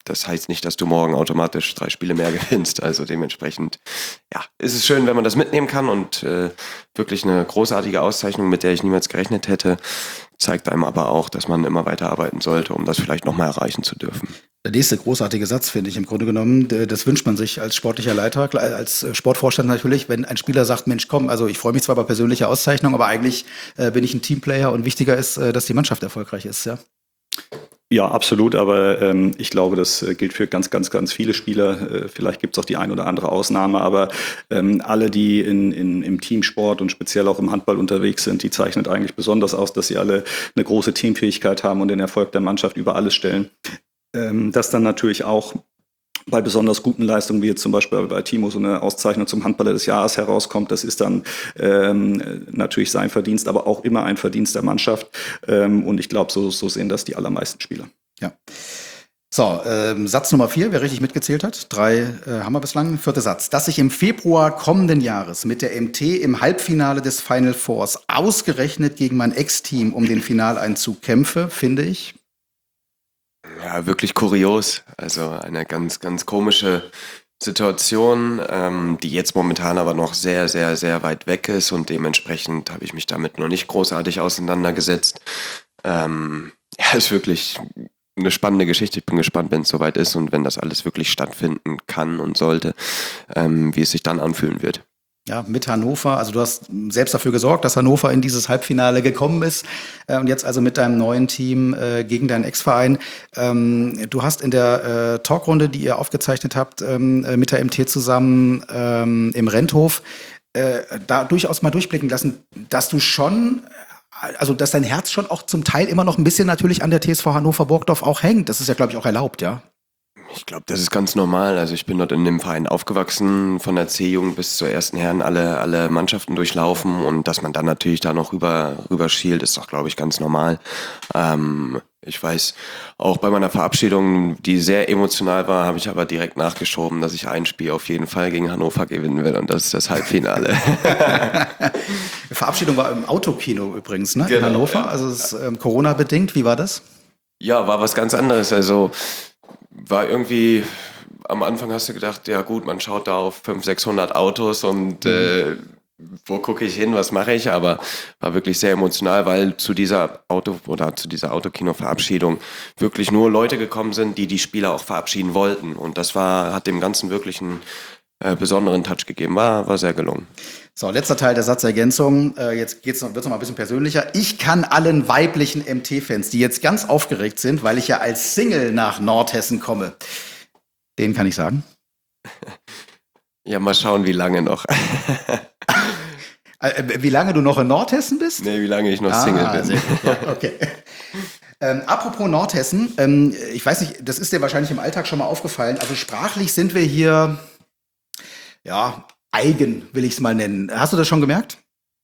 das heißt nicht, dass du morgen automatisch drei Spiele mehr gewinnst. Also dementsprechend, ja, ist es schön, wenn man das mitnehmen kann und äh, wirklich eine großartige Auszeichnung, mit der ich niemals gerechnet hätte, zeigt einem aber auch, dass man immer weiter arbeiten sollte, um das vielleicht nochmal erreichen zu dürfen. Der nächste großartige Satz, finde ich im Grunde genommen, das wünscht man sich als sportlicher Leiter, als Sportvorstand natürlich, wenn ein Spieler sagt, Mensch, komm, also ich freue mich zwar über persönliche Auszeichnung, aber eigentlich äh, bin ich ein Teamplayer und wichtiger ist, äh, dass die Mannschaft erfolgreich ist, ja? Ja, absolut, aber ähm, ich glaube, das äh, gilt für ganz, ganz, ganz viele Spieler. Äh, vielleicht gibt es auch die ein oder andere Ausnahme, aber ähm, alle, die in, in, im Teamsport und speziell auch im Handball unterwegs sind, die zeichnet eigentlich besonders aus, dass sie alle eine große Teamfähigkeit haben und den Erfolg der Mannschaft über alles stellen. Ähm, das dann natürlich auch bei besonders guten Leistungen, wie jetzt zum Beispiel bei Timo so eine Auszeichnung zum Handballer des Jahres herauskommt, das ist dann ähm, natürlich sein Verdienst, aber auch immer ein Verdienst der Mannschaft. Ähm, und ich glaube, so, so sehen das die allermeisten Spieler. Ja. So, ähm, Satz Nummer vier, wer richtig mitgezählt hat. Drei äh, haben wir bislang. Vierter Satz. Dass ich im Februar kommenden Jahres mit der M T im Halbfinale des Final Fours ausgerechnet gegen mein Ex-Team um den Finaleinzug kämpfe, finde ich... Ja, wirklich kurios. Also eine ganz, ganz komische Situation, ähm, die jetzt momentan aber noch sehr, sehr, sehr weit weg ist und dementsprechend habe ich mich damit noch nicht großartig auseinandergesetzt. Ähm, ja, ist wirklich eine spannende Geschichte. Ich bin gespannt, wenn es soweit ist und wenn das alles wirklich stattfinden kann und sollte, ähm, wie es sich dann anfühlen wird. Ja, mit Hannover. Also du hast selbst dafür gesorgt, dass Hannover in dieses Halbfinale gekommen ist. Äh, und jetzt also mit deinem neuen Team äh, gegen deinen Ex-Verein. Ähm, du hast in der äh, Talkrunde, die ihr aufgezeichnet habt, ähm, mit der M T zusammen ähm, im Renthof, äh, da durchaus mal durchblicken lassen, dass du schon, also dass dein Herz schon auch zum Teil immer noch ein bisschen natürlich an der T S V Hannover-Burgdorf auch hängt. Das ist ja, glaube ich, auch erlaubt, ja? Ich glaube, das ist ganz normal. Also ich bin dort in dem Verein aufgewachsen, von der C-Jugend bis zur ersten Herren alle, alle Mannschaften durchlaufen und dass man dann natürlich da noch rüber, rüber schielt, ist doch, glaube ich, ganz normal. Ähm, ich weiß, auch bei meiner Verabschiedung, die sehr emotional war, habe ich aber direkt nachgeschoben, dass ich ein Spiel auf jeden Fall gegen Hannover gewinnen will und das ist das Halbfinale. Die Verabschiedung war im Autokino übrigens, ne? Genau, in Hannover, ja. also es ist ähm, Corona-bedingt. Wie war das? Ja, war was ganz anderes. Also war irgendwie, am Anfang hast du gedacht, ja gut, man schaut da auf fünfhundert, sechshundert Autos und äh, wo gucke ich hin, was mache ich? Aber war wirklich sehr emotional, weil zu dieser Auto- oder zu dieser Autokino-Verabschiedung wirklich nur Leute gekommen sind, die die Spieler auch verabschieden wollten. Und das war, hat dem Ganzen wirklich einen äh, besonderen Touch gegeben. War, war sehr gelungen. So, letzter Teil der Satzergänzung. Äh, jetzt geht's noch, wird's noch mal ein bisschen persönlicher. Ich kann allen weiblichen M T-Fans, die jetzt ganz aufgeregt sind, weil ich ja als Single nach Nordhessen komme, denen kann ich sagen. Ja, mal schauen, wie lange noch. äh, wie lange du noch in Nordhessen bist? Nee, wie lange ich noch Single bin. Sehr gut. Ja, okay. Ähm, apropos Nordhessen, ähm, ich weiß nicht, das ist dir wahrscheinlich im Alltag schon mal aufgefallen. Also sprachlich sind wir hier, ja, eigen, will ich es mal nennen. Hast du das schon gemerkt?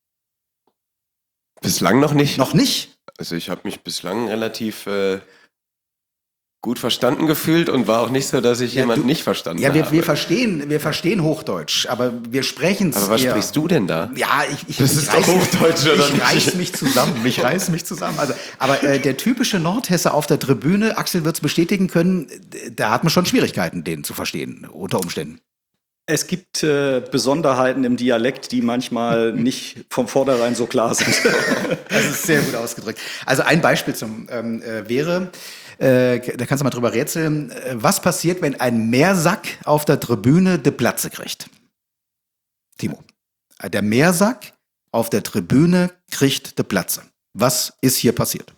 Bislang noch nicht. Noch nicht? Also ich habe mich bislang relativ äh, gut verstanden gefühlt und war auch nicht so, dass ich Ja, jemanden du- nicht verstanden Ja, wir, habe. wir verstehen, wir verstehen Hochdeutsch, aber wir sprechen es Aber was eher. sprichst du denn da? Ja, ich, ich, Das ich ist doch reiß, Hochdeutsch, oder ich nicht? reiß mich zusammen. Ich reiß mich zusammen. Also, aber äh, der typische Nordhesse auf der Tribüne, Axel wird es bestätigen können, d- da hat man schon Schwierigkeiten, den zu verstehen, unter Umständen. Es gibt äh, Besonderheiten im Dialekt, die manchmal nicht vom Vornherein so klar sind. Das ist sehr gut ausgedrückt. Also ein Beispiel zum ähm, äh, wäre, äh, da kannst du mal drüber rätseln, äh, was passiert, wenn ein Meersack auf der Tribüne de Platze kriegt? Timo. Äh, Der Meersack auf der Tribüne kriegt de Platze. Was ist hier passiert?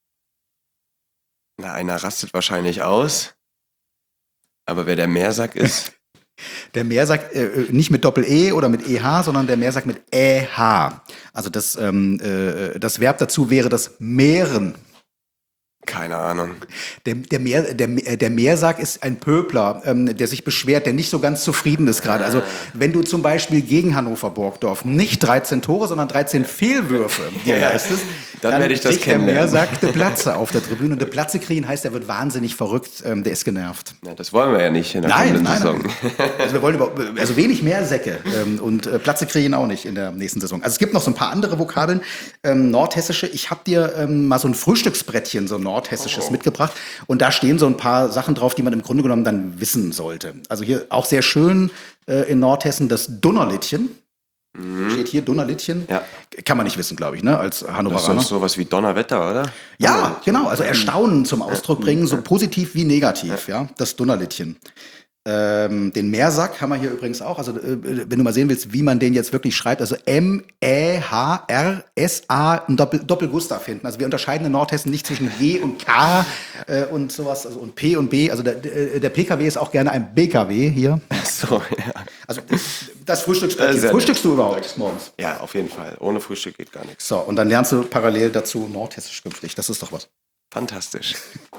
Na, einer rastet wahrscheinlich aus. Aber wer der Meersack ist, Der Meersack, äh, nicht mit Doppel-E oder mit E H, sondern der Meersack mit Ä H. Also das, ähm, äh, das Verb dazu wäre das Meeren. keine Ahnung. Der, der, Meer, der, der Meersack ist ein Pöbler, ähm, der sich beschwert, der nicht so ganz zufrieden ist gerade. Also wenn du zum Beispiel gegen Hannover Burgdorf nicht dreizehn Tore, sondern dreizehn Fehlwürfe dir Ja, leistest, dann werde ich das kriegt der kennenlernen. Meersack de Platze auf der Tribüne. Und de Platze kriegen heißt, er wird wahnsinnig verrückt, ähm, der ist genervt. Ja, das wollen wir ja nicht in der Nein, kommenden nein, Saison. nein. Also wir wollen über, also wenig mehr Säcke ähm, und äh, Platze kriegen auch nicht in der nächsten Saison. Also es gibt noch so ein paar andere Vokabeln, ähm, nordhessische. Ich habe dir ähm, mal so ein Frühstücksbrettchen, so ein Nordhessisches Oh. mitgebracht. Und da stehen so ein paar Sachen drauf, die man im Grunde genommen dann wissen sollte. Also hier auch sehr schön äh, in Nordhessen das Donnerlittchen. Steht hier Donnerlittchen. Ja. Kann man nicht wissen, glaube ich, ne, als Das ist Hannoveraner. doch sowas wie Donnerwetter, oder? Ja, genau. Also Erstaunen zum Ausdruck bringen, so positiv wie negativ, ja. Das Donnerlittchen. Ähm, den Meersack haben wir hier übrigens auch. Also, äh, wenn du mal sehen willst, wie man den jetzt wirklich schreibt, also M E H R S A, ein Doppel, Doppel-Gustav hinten. Also wir unterscheiden in Nordhessen nicht zwischen G und K äh, und sowas, also und P und B. Also der, der P K W ist auch gerne ein B K W hier. So, ja. Also das Frühstücksbrett. Äh, hier. sehr Frühstückst du überhaupt morgens? Ja, auf jeden Fall. Ohne Frühstück geht gar nichts. So, und dann lernst du parallel dazu Nordhessisch künftig. Das ist doch was. Fantastisch.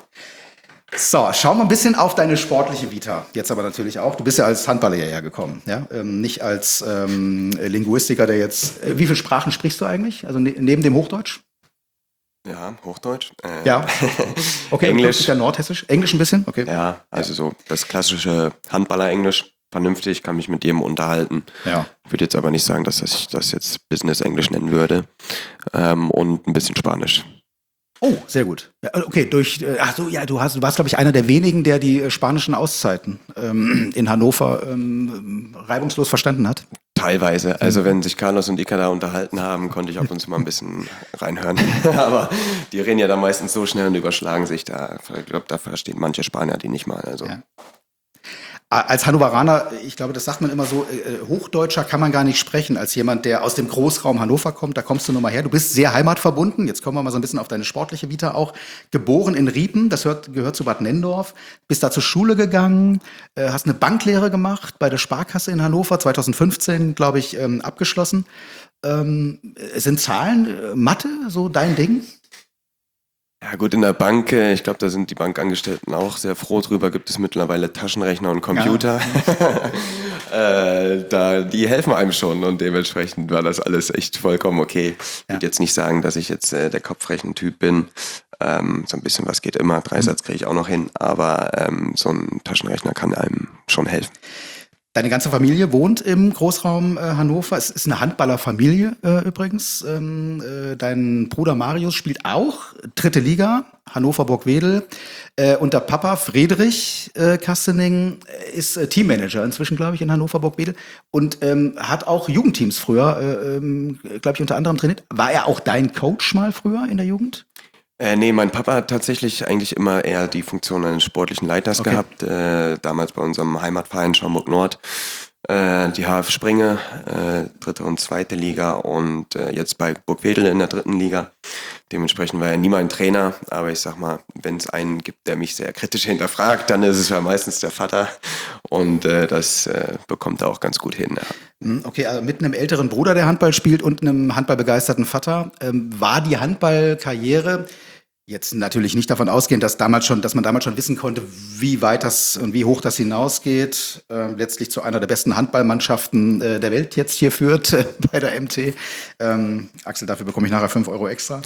So, schau mal ein bisschen auf deine sportliche Vita. Jetzt aber natürlich auch. Du bist ja als Handballer hierher gekommen, ja? Ähm, nicht als ähm, Linguistiker, der jetzt. Äh, wie viele Sprachen sprichst du eigentlich? Also ne neben dem Hochdeutsch? Ja, Hochdeutsch. Äh, Ja. Okay, Englisch. Das ist ja Nordhessisch. Englisch ein bisschen? Okay. Ja, also so das klassische Handballer-Englisch. Vernünftig, kann mich mit jedem unterhalten. Ja. Ich würde jetzt aber nicht sagen, dass ich das jetzt Business-Englisch nennen würde. Ähm, und ein bisschen Spanisch. Oh, sehr gut. Ja, okay, durch. Äh, ach so, ja, du hast, du warst, glaube ich, einer der wenigen, der die äh, spanischen Auszeiten ähm, in Hannover ähm, reibungslos verstanden hat. Teilweise. Also wenn sich Carlos und Ika da unterhalten haben, konnte ich ab und zu mal ein bisschen reinhören. Aber die reden ja dann meistens so schnell und überschlagen sich da. Ich glaube, da verstehen manche Spanier die nicht mal. Also. Ja. Als Hannoveraner, ich glaube, das sagt man immer so, äh, Hochdeutscher kann man gar nicht sprechen, als jemand, der aus dem Großraum Hannover kommt. Da kommst du nun mal her. Du bist sehr heimatverbunden. Jetzt kommen wir mal so ein bisschen auf deine sportliche Vita auch. Geboren in Riepen, das hört, gehört zu Bad Nenndorf. Bist da zur Schule gegangen, äh, hast eine Banklehre gemacht bei der Sparkasse in Hannover, zwanzig fünfzehn, glaube ich, ähm, abgeschlossen. Ähm, sind Zahlen, äh, Mathe so dein Ding? Ja gut, in der Bank, äh, ich glaube, da sind die Bankangestellten auch sehr froh drüber, gibt es mittlerweile Taschenrechner und Computer. Ja. äh, da, die helfen einem schon und dementsprechend war das alles echt vollkommen okay. Ich Ja. würde jetzt nicht sagen, dass ich jetzt äh, der Kopfrechentyp bin. Ähm, so ein bisschen was geht immer, Dreisatz kriege ich auch noch hin, aber ähm, so ein Taschenrechner kann einem schon helfen. Deine ganze Familie wohnt im Großraum äh, Hannover. Es ist eine Handballerfamilie äh, übrigens. Ähm, äh, dein Bruder Marius spielt auch dritte Liga, Hannover Burgwedel. Äh, und der Papa Friedrich äh, Kastening ist äh, Teammanager inzwischen, glaube ich, in Hannover Burgwedel. Und ähm, hat auch Jugendteams früher, äh, ähm, glaube ich, unter anderem trainiert. War er auch dein Coach mal früher in der Jugend? Äh, nee, mein Papa hat tatsächlich eigentlich immer eher die Funktion eines sportlichen Leiters Okay. gehabt. Äh, damals bei unserem Heimatverein Schaumburg Nord. Äh, die H F Springe, äh, dritte und zweite Liga und äh, jetzt bei Burgwedel in der dritten Liga. Dementsprechend war er nie mein Trainer, aber ich sag mal, wenn es einen gibt, der mich sehr kritisch hinterfragt, dann ist es ja meistens der Vater und äh, das äh, bekommt er auch ganz gut hin. Ja. Hm, Okay, also mit einem älteren Bruder, der Handball spielt und einem handballbegeisterten Vater, ähm, war die Handballkarriere jetzt natürlich nicht davon ausgehend, dass damals schon, dass man damals schon wissen konnte, wie weit das und wie hoch das hinausgeht, ähm, letztlich zu einer der besten Handballmannschaften äh, der Welt jetzt hier führt äh, bei der M T. Ähm, Axel, dafür bekomme ich nachher fünf Euro extra.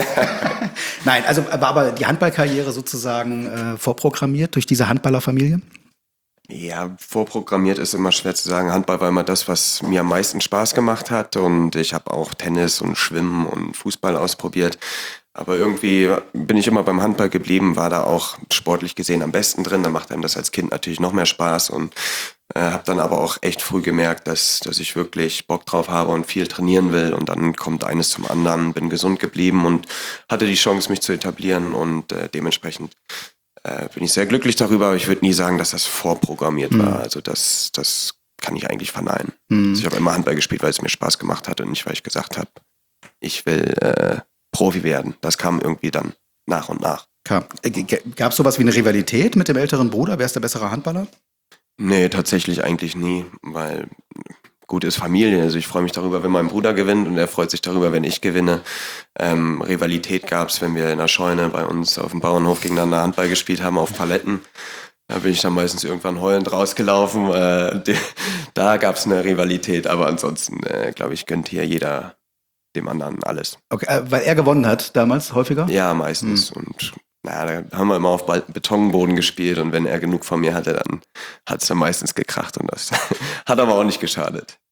Nein, also war aber die Handballkarriere sozusagen äh, vorprogrammiert durch diese Handballerfamilie? Ja, vorprogrammiert ist immer schwer zu sagen. Handball war immer das, was mir am meisten Spaß gemacht hat und ich habe auch Tennis und Schwimmen und Fußball ausprobiert. Aber irgendwie bin ich immer beim Handball geblieben, war da auch sportlich gesehen am besten drin. Da macht einem das als Kind natürlich noch mehr Spaß und äh, habe dann aber auch echt früh gemerkt, dass, dass ich wirklich Bock drauf habe und viel trainieren will. Und dann kommt eines zum anderen, bin gesund geblieben und hatte die Chance, mich zu etablieren und äh, dementsprechend äh, bin ich sehr glücklich darüber. Aber ich würde nie sagen, dass das vorprogrammiert Mhm. war. Also das, das kann ich eigentlich verneinen. Mhm. Also ich habe immer Handball gespielt, weil es mir Spaß gemacht hat und nicht, weil ich gesagt habe, ich will äh, Profi werden. Das kam irgendwie dann nach und nach. Gab es sowas wie eine Rivalität mit dem älteren Bruder? Wer ist der bessere Handballer? Nee, tatsächlich eigentlich nie, weil gut ist Familie. Also ich freue mich darüber, wenn mein Bruder gewinnt und er freut sich darüber, wenn ich gewinne. Ähm, Rivalität gab es, wenn wir in der Scheune bei uns auf dem Bauernhof gegeneinander Handball gespielt haben auf Paletten. Da bin ich dann meistens irgendwann heulend rausgelaufen. Äh, die, da gab es eine Rivalität, aber ansonsten, äh, glaube ich, gönnt hier jeder dem anderen alles. Okay, äh, weil er gewonnen hat damals häufiger? Ja, meistens. Mhm. Und na, da haben wir immer auf Betonboden gespielt und wenn er genug von mir hatte, dann hat es dann meistens gekracht und das hat aber auch nicht geschadet.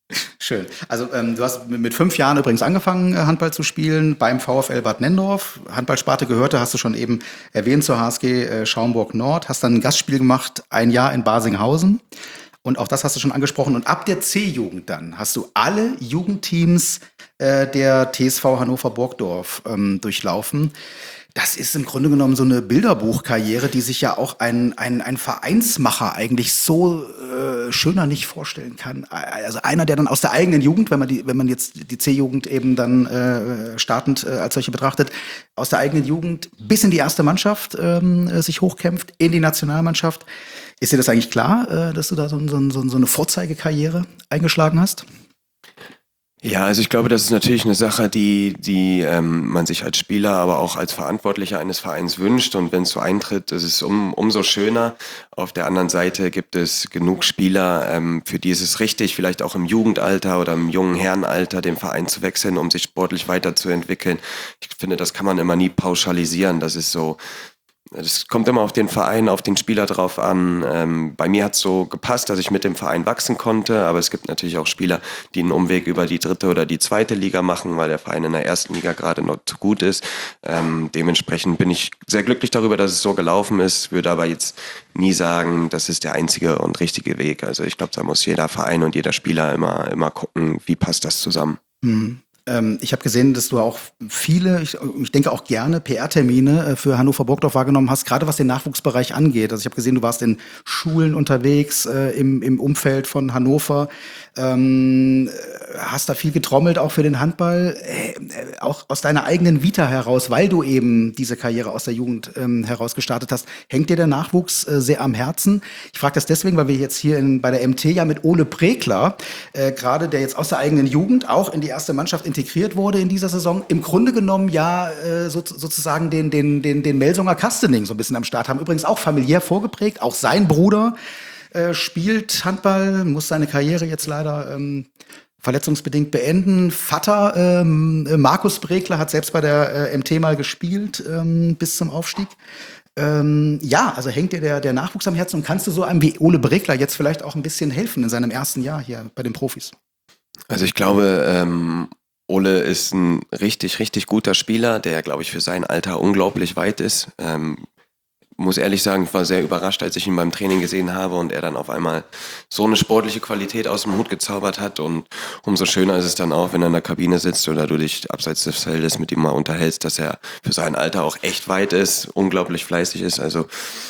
Schön. Also ähm, du hast mit fünf Jahren übrigens angefangen, Handball zu spielen beim VfL Bad Nenndorf. Handballsparte gehörte, hast du schon eben erwähnt, zur H S G äh, Schaumburg Nord. Hast dann ein Gastspiel gemacht, ein Jahr in Basinghausen. Und auch das hast du schon angesprochen. Und ab der C-Jugend dann hast du alle Jugendteams äh, der T S V Hannover Burgdorf ähm, durchlaufen. Das ist im Grunde genommen so eine Bilderbuchkarriere, die sich ja auch ein, ein, ein Vereinsmacher eigentlich so äh, schöner nicht vorstellen kann. Also einer, der dann aus der eigenen Jugend, wenn man die, wenn man jetzt die C-Jugend eben dann äh, startend äh, als solche betrachtet, aus der eigenen Jugend bis in die erste Mannschaft ähm, äh, sich hochkämpft, in die Nationalmannschaft. Ist dir das eigentlich klar, äh, dass du da so, so, so, so eine Vorzeigekarriere eingeschlagen hast? Ja, also ich glaube, das ist natürlich eine Sache, die, die ähm, man sich als Spieler, aber auch als Verantwortlicher eines Vereins wünscht. Und wenn es so eintritt, ist es um, umso schöner. Auf der anderen Seite gibt es genug Spieler, ähm, für die ist es richtig, vielleicht auch im Jugendalter oder im jungen Herrenalter den Verein zu wechseln, um sich sportlich weiterzuentwickeln. Ich finde, das kann man immer nie pauschalisieren. Das ist so... Das kommt immer auf den Verein, auf den Spieler drauf an. Ähm, bei mir hat es so gepasst, dass ich mit dem Verein wachsen konnte, aber es gibt natürlich auch Spieler, die einen Umweg über die dritte oder die zweite Liga machen, weil der Verein in der ersten Liga gerade noch zu gut ist. Ähm, dementsprechend bin ich sehr glücklich darüber, dass es so gelaufen ist, würde aber jetzt nie sagen, das ist der einzige und richtige Weg. Also ich glaube, da muss jeder Verein und jeder Spieler immer, immer gucken, wie passt das zusammen. Mhm. Ähm, ich habe gesehen, dass du auch viele, ich, ich denke auch gerne P R-Termine äh, für Hannover Burgdorf wahrgenommen hast, gerade was den Nachwuchsbereich angeht. Also ich habe gesehen, du warst in Schulen unterwegs äh, im, im Umfeld von Hannover, ähm, hast da viel getrommelt auch für den Handball, äh, auch aus deiner eigenen Vita heraus, weil du eben diese Karriere aus der Jugend ähm, heraus gestartet hast. Hängt dir der Nachwuchs äh, sehr am Herzen? Ich frage das deswegen, weil wir jetzt hier in, bei der M T ja mit Ole Prekler, äh, gerade der jetzt aus der eigenen Jugend auch in die erste Mannschaft integriert wurde in dieser Saison, im Grunde genommen ja äh, so, sozusagen den, den, den, den Melsunger Kastening so ein bisschen am Start haben. Übrigens auch familiär vorgeprägt, auch sein Bruder äh, spielt Handball, muss seine Karriere jetzt leider ähm, verletzungsbedingt beenden. Vater ähm, Markus Brekler hat selbst bei der äh, M T mal gespielt ähm, bis zum Aufstieg. Ähm, ja, also hängt dir der, der Nachwuchs am Herzen und kannst du so einem wie Ole Brekler jetzt vielleicht auch ein bisschen helfen in seinem ersten Jahr hier bei den Profis? Also ich glaube, ähm, Ole ist ein richtig, richtig guter Spieler, der, glaube ich, für sein Alter unglaublich weit ist. Ähm, muss ehrlich sagen, ich war sehr überrascht, als ich ihn beim Training gesehen habe und er dann auf einmal so eine sportliche Qualität aus dem Hut gezaubert hat. Und umso schöner ist es dann auch, wenn er in der Kabine sitzt oder du dich abseits des Feldes mit ihm mal unterhältst, dass er für sein Alter auch echt weit ist, unglaublich fleißig ist. Also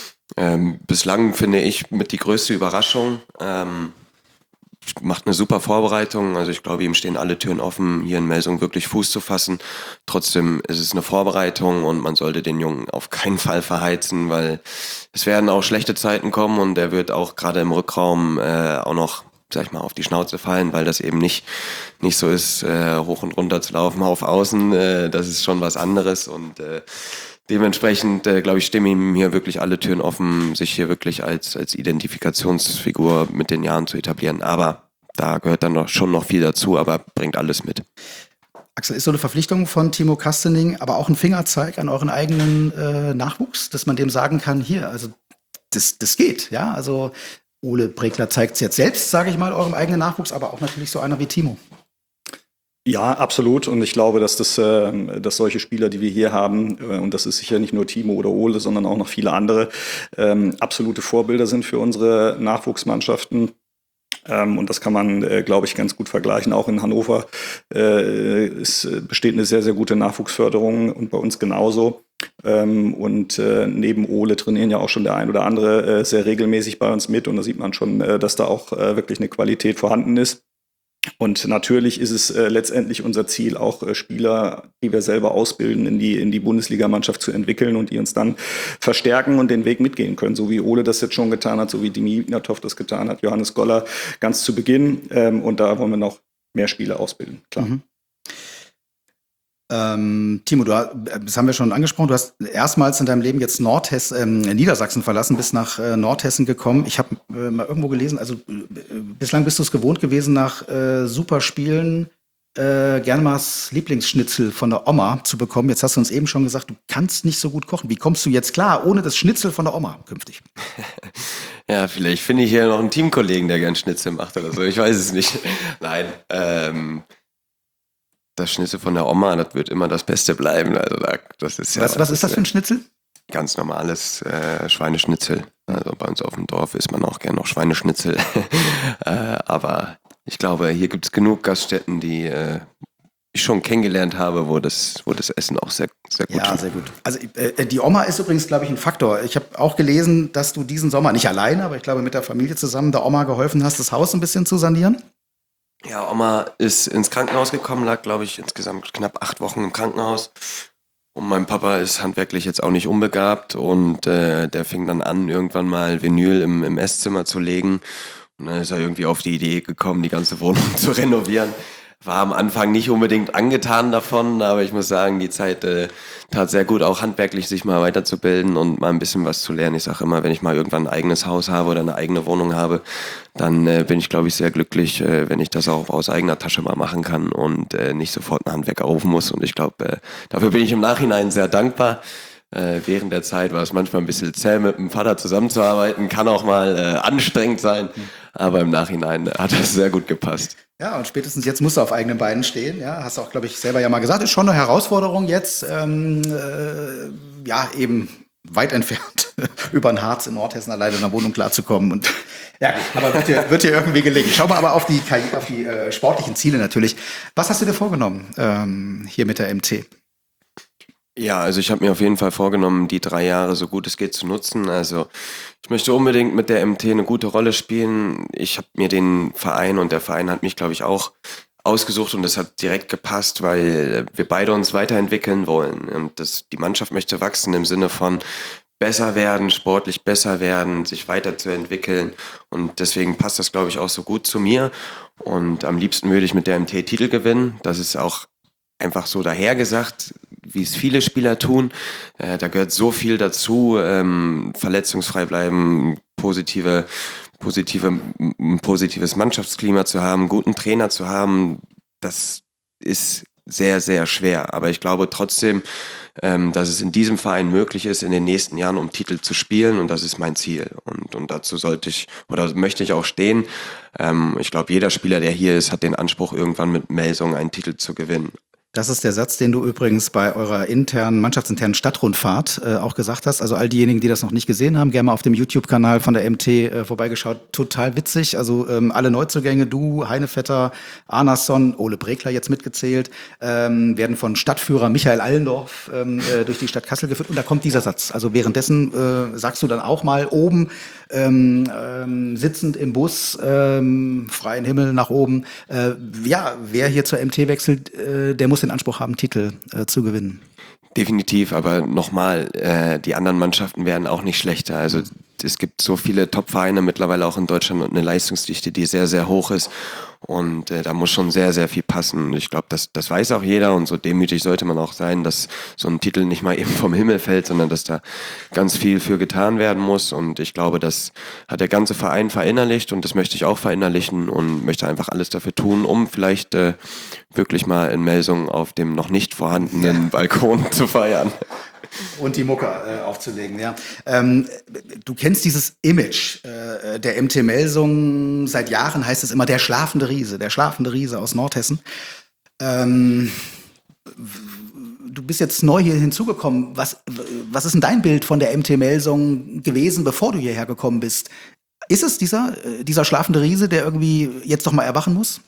ähm, bislang finde ich mit die größte Überraschung. Ähm, macht eine super Vorbereitung, also ich glaube, ihm stehen alle Türen offen, hier in Melsung wirklich Fuß zu fassen. Trotzdem ist es eine Vorbereitung und man sollte den Jungen auf keinen Fall verheizen, weil es werden auch schlechte Zeiten kommen und er wird auch gerade im Rückraum äh, auch noch, sag ich mal, auf die Schnauze fallen, weil das eben nicht nicht so ist, äh, hoch und runter zu laufen auf Außen, äh, das ist schon was anderes und äh, dementsprechend, äh, glaube ich, stehen ihm hier wirklich alle Türen offen, sich hier wirklich als als Identifikationsfigur mit den Jahren zu etablieren. Aber da gehört dann noch, schon noch viel dazu, aber bringt alles mit. Axel, ist so eine Verpflichtung von Timo Kastening aber auch ein Fingerzeig an euren eigenen äh, Nachwuchs, dass man dem sagen kann, hier, also das, das geht, ja? Also Ole Brekler zeigt es jetzt selbst, sage ich mal, eurem eigenen Nachwuchs, aber auch natürlich so einer wie Timo. Ja, absolut. Und ich glaube, dass das, äh, dass solche Spieler, die wir hier haben, äh, und das ist sicher nicht nur Timo oder Ole, sondern auch noch viele andere, ähm, absolute Vorbilder sind für unsere Nachwuchsmannschaften. Ähm, und das kann man, äh, glaube ich, ganz gut vergleichen. Auch in Hannover äh, es besteht eine sehr, sehr gute Nachwuchsförderung und bei uns genauso. Ähm, und äh, neben Ole trainieren ja auch schon der ein oder andere äh, sehr regelmäßig bei uns mit. Und da sieht man schon, äh, dass da auch äh, wirklich eine Qualität vorhanden ist. Und natürlich ist es äh, letztendlich unser Ziel, auch äh, Spieler, die wir selber ausbilden, in die in die Bundesligamannschaft zu entwickeln und die uns dann verstärken und den Weg mitgehen können. So wie Ole das jetzt schon getan hat, so wie Dimi Ignatov das getan hat, Johannes Goller ganz zu Beginn. Ähm, und da wollen wir noch mehr Spieler ausbilden, klar. Mhm. Ähm, Timo, du, das haben wir schon angesprochen, du hast erstmals in deinem Leben jetzt Nordhess, ähm, Niedersachsen verlassen, bist nach äh, Nordhessen gekommen. Ich habe äh, mal irgendwo gelesen, also äh, bislang bist du es gewohnt gewesen, nach äh, super Spielen äh, gerne mal das Lieblingsschnitzel von der Oma zu bekommen. Jetzt hast du uns eben schon gesagt, du kannst nicht so gut kochen. Wie kommst du jetzt klar, ohne das Schnitzel von der Oma künftig? Ja, vielleicht finde ich hier noch einen Teamkollegen, der gern Schnitzel macht oder so. Ich weiß es nicht. Nein, ähm, das Schnitzel von der Oma, das wird immer das Beste bleiben. Also da, das ist ja, Was, was ist das für ein Schnitzel? Ganz normales äh, Schweineschnitzel. Also bei uns auf dem Dorf isst man auch gern noch Schweineschnitzel. äh, aber ich glaube, hier gibt es genug Gaststätten, die äh, ich schon kennengelernt habe, wo das, wo das Essen auch sehr, sehr gut Ja, schmeckt. sehr gut. Also äh, die Oma ist übrigens, glaube ich, ein Faktor. Ich habe auch gelesen, dass du diesen Sommer, nicht alleine, aber ich glaube mit der Familie zusammen der Oma geholfen hast, das Haus ein bisschen zu sanieren. Ja, Oma ist ins Krankenhaus gekommen, lag, glaube ich, insgesamt knapp acht Wochen im Krankenhaus. Und mein Papa ist handwerklich jetzt auch nicht unbegabt und äh, der fing dann an, irgendwann mal Vinyl im, im Esszimmer zu legen. Und dann ist er irgendwie auf die Idee gekommen, die ganze Wohnung zu renovieren. War am Anfang nicht unbedingt angetan davon, aber ich muss sagen, die Zeit äh, tat sehr gut, auch handwerklich sich mal weiterzubilden und mal ein bisschen was zu lernen. Ich sage immer, wenn ich mal irgendwann ein eigenes Haus habe oder eine eigene Wohnung habe, dann äh, bin ich, glaube ich, sehr glücklich, äh, wenn ich das auch aus eigener Tasche mal machen kann und äh, nicht sofort einen Handwerker rufen muss. Und ich glaube, äh, dafür bin ich im Nachhinein sehr dankbar. Äh, während der Zeit war es manchmal ein bisschen zäh, mit dem Vater zusammenzuarbeiten, kann auch mal äh, anstrengend sein, aber im Nachhinein hat das sehr gut gepasst. Ja, und spätestens jetzt musst du auf eigenen Beinen stehen. Ja, hast auch, glaube ich, selber ja mal gesagt, ist schon eine Herausforderung jetzt, ähm, äh, ja, eben weit entfernt über den Harz in Nordhessen alleine in der Wohnung klarzukommen. Und ja, aber wird dir, wird dir irgendwie gelingen. Schau mal aber auf die, auf die äh, sportlichen Ziele natürlich. Was hast du dir vorgenommen ähm, hier mit der M T? Ja, also ich habe mir auf jeden Fall vorgenommen, die drei Jahre so gut es geht zu nutzen. Also ich möchte unbedingt mit der M T eine gute Rolle spielen. Ich habe mir den Verein und der Verein hat mich, glaube ich, auch ausgesucht und das hat direkt gepasst, weil wir beide uns weiterentwickeln wollen. Und das, die Mannschaft möchte wachsen im Sinne von besser werden, sportlich besser werden, sich weiterzuentwickeln. Und deswegen passt das, glaube ich, auch so gut zu mir. Und am liebsten würde ich mit der M T Titel gewinnen. Das ist auch einfach so dahergesagt, wie es viele Spieler tun. Äh, da gehört so viel dazu, ähm, verletzungsfrei bleiben, positive, positive, ein positives Mannschaftsklima zu haben, guten Trainer zu haben. Das ist sehr, sehr schwer. Aber ich glaube trotzdem, ähm, dass es in diesem Verein möglich ist, in den nächsten Jahren um Titel zu spielen. Und das ist mein Ziel. Und, und dazu sollte ich oder möchte ich auch stehen. Ähm, ich glaube, jeder Spieler, der hier ist, hat den Anspruch, irgendwann mit Melsung einen Titel zu gewinnen. Das ist der Satz, den du übrigens bei eurer internen, mannschaftsinternen Stadtrundfahrt äh, auch gesagt hast. Also all diejenigen, die das noch nicht gesehen haben, gerne mal auf dem YouTube-Kanal von der M T äh, vorbeigeschaut. Total witzig. Also ähm, alle Neuzugänge, du, Heinevetter, Arnason, Ole Brekler jetzt mitgezählt, ähm, werden von Stadtführer Michael Allendorf ähm, äh, durch die Stadt Kassel geführt. Und da kommt dieser Satz. Also währenddessen äh, sagst du dann auch mal oben, ähm, ähm, sitzend im Bus, ähm, freien Himmel nach oben. Äh, ja, wer hier zur M T wechselt, äh, der muss den Anspruch haben, Titel äh, zu gewinnen. Definitiv, aber nochmal, äh, die anderen Mannschaften werden auch nicht schlechter. Also es gibt so viele Top-Vereine mittlerweile auch in Deutschland und eine Leistungsdichte, die sehr, sehr hoch ist. Und äh, da muss schon sehr, sehr viel passen. Und ich glaube, das, das weiß auch jeder und so demütig sollte man auch sein, dass so ein Titel nicht mal eben vom Himmel fällt, sondern dass da ganz viel für getan werden muss. Und ich glaube, das hat der ganze Verein verinnerlicht und das möchte ich auch verinnerlichen und möchte einfach alles dafür tun, um vielleicht äh, wirklich mal in Melsung auf dem noch nicht vorhandenen ja. Balkon zu feiern. Und die Mucke äh, aufzulegen, ja. Ähm, du kennst dieses Image äh, der M T Melsung. Seit Jahren heißt es immer der schlafende Riese, der schlafende Riese aus Nordhessen. Ähm, du bist jetzt neu hier hinzugekommen. Was, was ist denn dein Bild von der M T Melsung gewesen, bevor du hierher gekommen bist? Ist es dieser, dieser schlafende Riese, der irgendwie jetzt doch mal erwachen muss?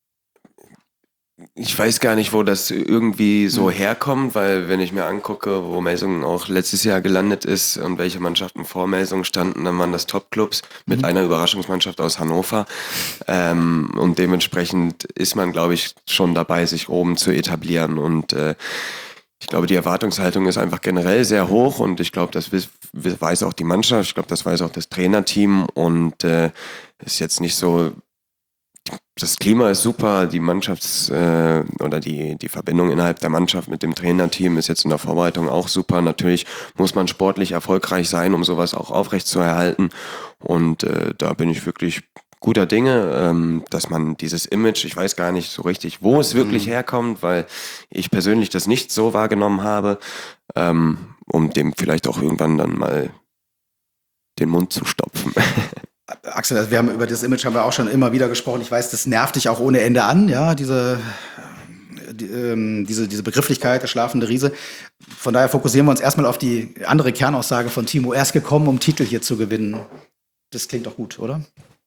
Ich weiß gar nicht, wo das irgendwie so herkommt, weil wenn ich mir angucke, wo Melsung auch letztes Jahr gelandet ist und welche Mannschaften vor Melsung standen, dann waren das Top-Clubs mit mhm. einer Überraschungsmannschaft aus Hannover. Ähm, und dementsprechend ist man, glaube ich, schon dabei, sich oben zu etablieren. Und äh, ich glaube, die Erwartungshaltung ist einfach generell sehr hoch und ich glaube, das weiß auch die Mannschaft, ich glaube, das weiß auch das Trainerteam und äh, ist jetzt nicht so. Das Klima ist super, die Mannschafts- äh, oder die, die Verbindung innerhalb der Mannschaft mit dem Trainerteam ist jetzt in der Vorbereitung auch super. Natürlich muss man sportlich erfolgreich sein, um sowas auch aufrechtzuerhalten. Und äh, da bin ich wirklich guter Dinge, ähm, dass man dieses Image, ich weiß gar nicht so richtig, wo es wirklich mhm. herkommt, weil ich persönlich das nicht so wahrgenommen habe, ähm, um dem vielleicht auch irgendwann dann mal den Mund zu stopfen. Axel, also wir haben über das Image haben wir auch schon immer wieder gesprochen. Ich weiß, das nervt dich auch ohne Ende an, ja, diese, die, ähm, diese, diese Begrifflichkeit, der schlafende Riese. Von daher fokussieren wir uns erstmal auf die andere Kernaussage von Timo. Er ist gekommen, um Titel hier zu gewinnen. Das klingt doch gut, oder?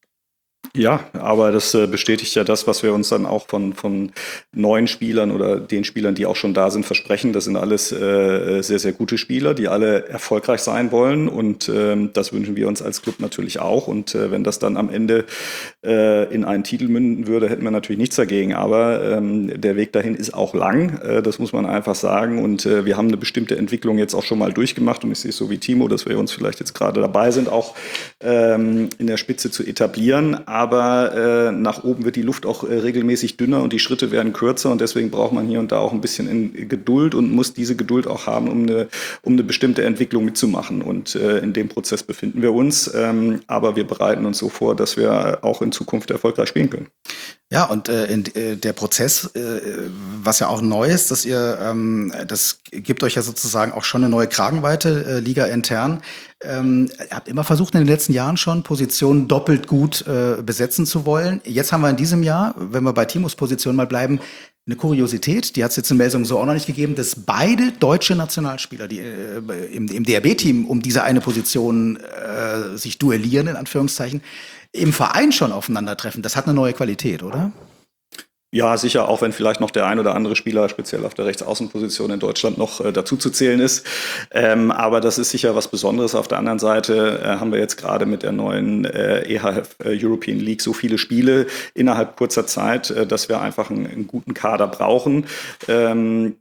Ja, aber das äh, bestätigt ja das, was wir uns dann auch von, von neuen Spielern oder den Spielern, die auch schon da sind, versprechen. Das sind alles äh, sehr, sehr gute Spieler, die alle erfolgreich sein wollen und ähm, das wünschen wir uns als Club natürlich auch. Und äh, wenn das dann am Ende äh, in einen Titel münden würde, hätten wir natürlich nichts dagegen. Aber ähm, der Weg dahin ist auch lang, äh, das muss man einfach sagen. Und äh, wir haben eine bestimmte Entwicklung jetzt auch schon mal durchgemacht und ich sehe es so wie Timo, dass wir uns vielleicht jetzt gerade dabei sind, auch ähm, in der Spitze zu etablieren. Aber äh, nach oben wird die Luft auch äh, regelmäßig dünner und die Schritte werden kürzer und deswegen braucht man hier und da auch ein bisschen in Geduld und muss diese Geduld auch haben, um eine, um eine bestimmte Entwicklung mitzumachen. Und äh, in dem Prozess befinden wir uns, ähm, aber wir bereiten uns so vor, dass wir auch in Zukunft erfolgreich spielen können. Ja, und äh, in, äh, der Prozess, äh, was ja auch neu ist, dass ihr, ähm, das gibt euch ja sozusagen auch schon eine neue Kragenweite, äh, Liga intern. Ähm, ihr habt immer versucht, in den letzten Jahren schon Positionen doppelt gut äh, besetzen zu wollen. Jetzt haben wir in diesem Jahr, wenn wir bei Timos Position mal bleiben, eine Kuriosität, die hat es jetzt in Melsungen so auch noch nicht gegeben, dass beide deutsche Nationalspieler, die äh, im, im D R B-Team um diese eine Position äh, sich duellieren, in Anführungszeichen, im Verein schon aufeinandertreffen. Das hat eine neue Qualität, oder? Ja, sicher, auch wenn vielleicht noch der ein oder andere Spieler speziell auf der Rechtsaußenposition in Deutschland noch äh, dazu zu zählen ist. Ähm, aber das ist sicher was Besonderes. Auf der anderen Seite äh, haben wir jetzt gerade mit der neuen äh, E H F äh, European League so viele Spiele innerhalb kurzer Zeit, äh, dass wir einfach einen, einen guten Kader brauchen. Ähm,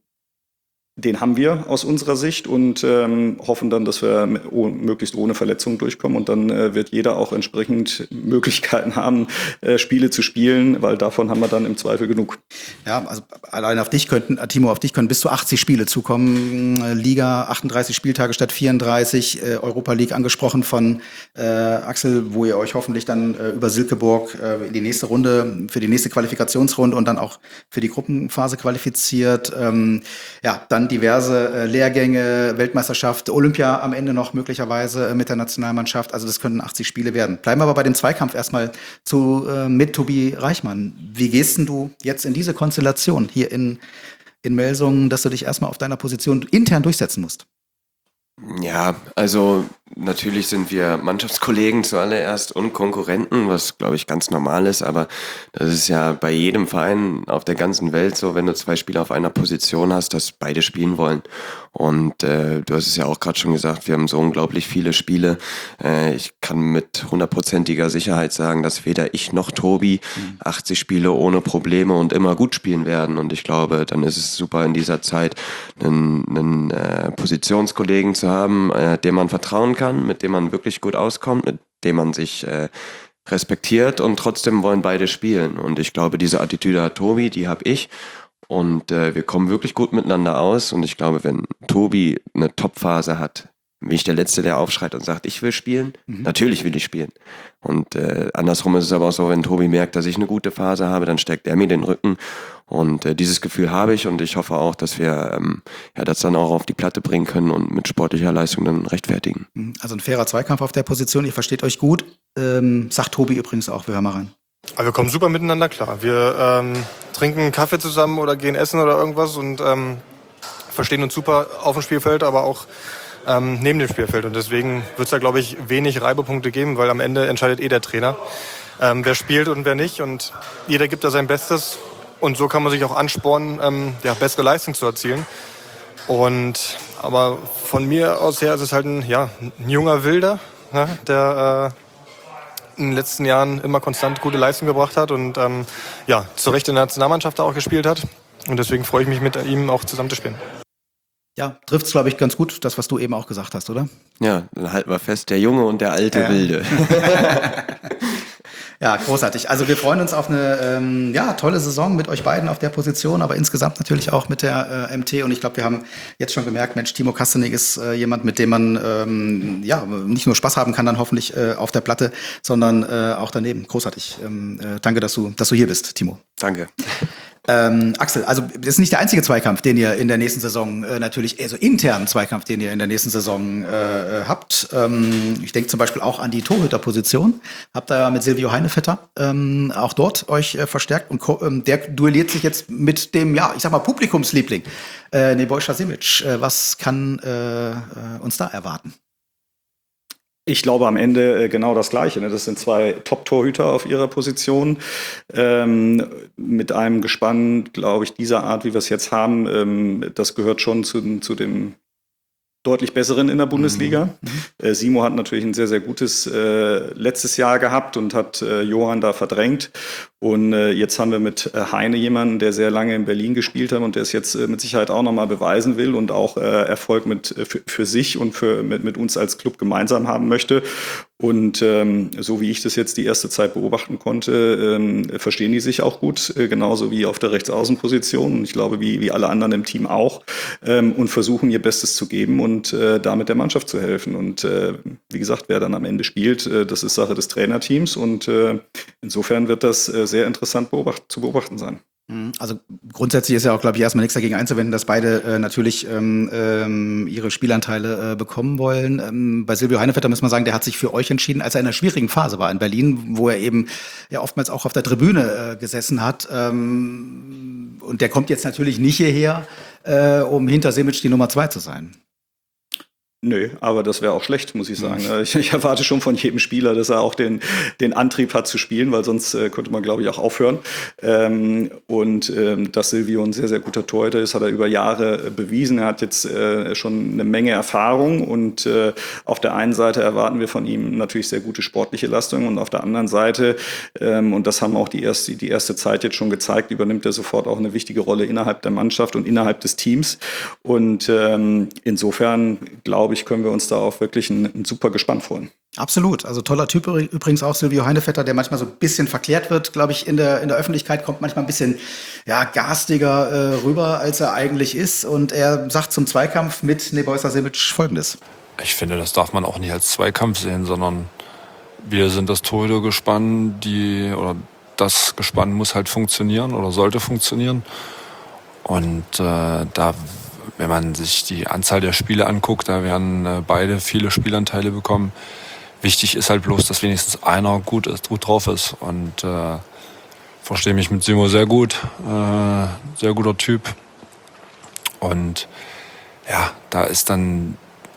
Den haben wir aus unserer Sicht und ähm, hoffen dann, dass wir mit, oh, möglichst ohne Verletzungen durchkommen. Und dann äh, wird jeder auch entsprechend Möglichkeiten haben, äh, Spiele zu spielen, weil davon haben wir dann im Zweifel genug. Ja, also allein auf dich könnten, Timo, auf dich können bis zu achtzig Spiele zukommen. Liga achtunddreißig Spieltage statt vierunddreißig, äh, Europa League angesprochen von äh, Axel, wo ihr euch hoffentlich dann äh, über Silkeborg äh, in die nächste Runde, für die nächste Qualifikationsrunde und dann auch für die Gruppenphase qualifiziert. Ähm, ja, dann diverse äh, Lehrgänge, Weltmeisterschaft, Olympia am Ende noch möglicherweise äh, mit der Nationalmannschaft. Also das können achtzig Spiele werden. Bleiben wir aber bei dem Zweikampf erstmal zu äh, mit Tobi Reichmann. Wie gehst denn du jetzt in diese Konstellation hier in, in Melsungen, dass du dich erstmal auf deiner Position intern durchsetzen musst? Ja, also natürlich sind wir Mannschaftskollegen zuallererst und Konkurrenten, was glaube ich ganz normal ist, aber das ist ja bei jedem Verein auf der ganzen Welt so, wenn du zwei Spieler auf einer Position hast, dass beide spielen wollen. Und äh, du hast es ja auch gerade schon gesagt, wir haben so unglaublich viele Spiele. Äh, ich kann mit hundertprozentiger Sicherheit sagen, dass weder ich noch Tobi mhm. achtzig Spiele ohne Probleme und immer gut spielen werden. Und ich glaube, dann ist es super in dieser Zeit, einen, einen äh, Positionskollegen zu haben, äh, dem man vertrauen kann, mit dem man wirklich gut auskommt, mit dem man sich äh, respektiert und trotzdem wollen beide spielen. Und ich glaube, diese Attitüde hat Tobi, die habe ich. Und äh, wir kommen wirklich gut miteinander aus. Und ich glaube, wenn Tobi eine Top-Phase hat, bin ich der Letzte, der aufschreit und sagt, ich will spielen. Mhm. Natürlich will ich spielen. Und äh, andersrum ist es aber auch so, wenn Tobi merkt, dass ich eine gute Phase habe, dann stärkt er mir den Rücken. Und äh, dieses Gefühl habe ich und ich hoffe auch, dass wir ähm, ja, das dann auch auf die Platte bringen können und mit sportlicher Leistung dann rechtfertigen. Also ein fairer Zweikampf auf der Position, ihr versteht euch gut. Ähm, sagt Tobi übrigens auch, wir hören mal rein. Aber wir kommen super miteinander klar. Wir ähm, trinken Kaffee zusammen oder gehen essen oder irgendwas und ähm, verstehen uns super auf dem Spielfeld, aber auch ähm, neben dem Spielfeld. Und deswegen wird es da, glaube ich, wenig Reibepunkte geben, weil am Ende entscheidet eh der Trainer, ähm, wer spielt und wer nicht. Und jeder gibt da sein Bestes. Und so kann man sich auch anspornen, ähm, ja, bessere Leistung zu erzielen. Und aber von mir aus her ist es halt ein, ja, ein junger Wilder, ne, der äh, in den letzten Jahren immer konstant gute Leistung gebracht hat und ähm, ja, zu Recht in der Nationalmannschaft auch gespielt hat. Und deswegen freue ich mich, mit ihm auch zusammen zu spielen. Ja, trifft es, glaube ich, ganz gut, das, was du eben auch gesagt hast, oder? Ja, dann halten wir fest, der Junge und der alte ja. Wilde. Ja, großartig. Also wir freuen uns auf eine ähm, ja, tolle Saison mit euch beiden auf der Position, aber insgesamt natürlich auch mit der äh, M T. Und ich glaube, wir haben jetzt schon gemerkt, Mensch, Timo Kastenig ist äh, jemand, mit dem man ähm, ja nicht nur Spaß haben kann dann hoffentlich äh, auf der Platte, sondern äh, auch daneben. Großartig. Ähm, äh, danke, dass du, dass du hier bist, Timo. Danke. Ähm, Axel, also das ist nicht der einzige Zweikampf, den ihr in der nächsten Saison äh, natürlich, also internen Zweikampf, den ihr in der nächsten Saison äh, habt. Ähm, ich denke zum Beispiel auch an die Torhüterposition. Habt ihr mit Silvio Heinevetter ähm, auch dort euch äh, verstärkt und ähm, der duelliert sich jetzt mit dem, ja, ich sag mal Publikumsliebling, äh, Nebojša Simic. Äh, was kann äh, uns da erwarten? Ich glaube am Ende äh, genau das Gleiche. Ne? Das sind zwei Top-Torhüter auf ihrer Position. Ähm, mit einem Gespann, glaube ich, dieser Art, wie wir es jetzt haben, ähm, das gehört schon zu, zu dem deutlich besseren in der Bundesliga. Mhm. Äh, Simo hat natürlich ein sehr, sehr gutes äh, letztes Jahr gehabt und hat äh, Johann da verdrängt. Und äh, jetzt haben wir mit äh, Heine jemanden, der sehr lange in Berlin gespielt hat und der es jetzt äh, mit Sicherheit auch nochmal beweisen will und auch äh, Erfolg mit, äh, für, für sich und für, mit, mit uns als Club gemeinsam haben möchte. Und ähm, so wie ich das jetzt die erste Zeit beobachten konnte, ähm, verstehen die sich auch gut, äh, genauso wie auf der Rechtsaußenposition. Und ich glaube, wie, wie alle anderen im Team auch. Ähm, und versuchen ihr Bestes zu geben und äh, damit der Mannschaft zu helfen. Und äh, wie gesagt, wer dann am Ende spielt, äh, das ist Sache des Trainerteams. Und äh, insofern wird das äh, sehr interessant beobacht, zu beobachten sein. Also grundsätzlich ist ja auch, glaube ich, erstmal nichts dagegen einzuwenden, dass beide äh, natürlich ähm, ähm, ihre Spielanteile äh, bekommen wollen. Ähm, bei Silvio Heinevetter muss man sagen, der hat sich für euch entschieden, als er in einer schwierigen Phase war in Berlin, wo er eben ja oftmals auch auf der Tribüne äh, gesessen hat. Ähm, und der kommt jetzt natürlich nicht hierher, äh, um hinter Simic die Nummer zwei zu sein. Nö, aber das wäre auch schlecht, muss ich sagen. Ich, ich erwarte schon von jedem Spieler, dass er auch den, den Antrieb hat zu spielen, weil sonst äh, könnte man, glaube ich, auch aufhören. Ähm, und ähm, dass Silvio ein sehr, sehr guter Torhüter ist, hat er über Jahre äh, bewiesen. Er hat jetzt äh, schon eine Menge Erfahrung und äh, auf der einen Seite erwarten wir von ihm natürlich sehr gute sportliche Leistungen und auf der anderen Seite, ähm, und das haben auch die erste, die erste Zeit jetzt schon gezeigt, übernimmt er sofort auch eine wichtige Rolle innerhalb der Mannschaft und innerhalb des Teams. Und ähm, insofern, glaube ich, können wir uns da auch wirklich ein, ein super Gespann freuen. Absolut. Also toller Typ übrigens auch, Silvio Heinevetter, der manchmal so ein bisschen verklärt wird, glaube ich, in der, in der Öffentlichkeit, kommt manchmal ein bisschen ja, garstiger äh, rüber, als er eigentlich ist. Und er sagt zum Zweikampf mit Nebojša Simic Folgendes. Ich finde, das darf man auch nicht als Zweikampf sehen, sondern wir sind das Torhütergespann, die, oder das Gespann muss halt funktionieren oder sollte funktionieren. Und äh, da wenn man sich die Anzahl der Spiele anguckt, da werden äh, beide viele Spielanteile bekommen. Wichtig ist halt bloß, dass wenigstens einer gut ist, gut drauf ist. Und äh, verstehe mich mit Simo sehr gut, äh, sehr guter Typ. Und ja, da ist dann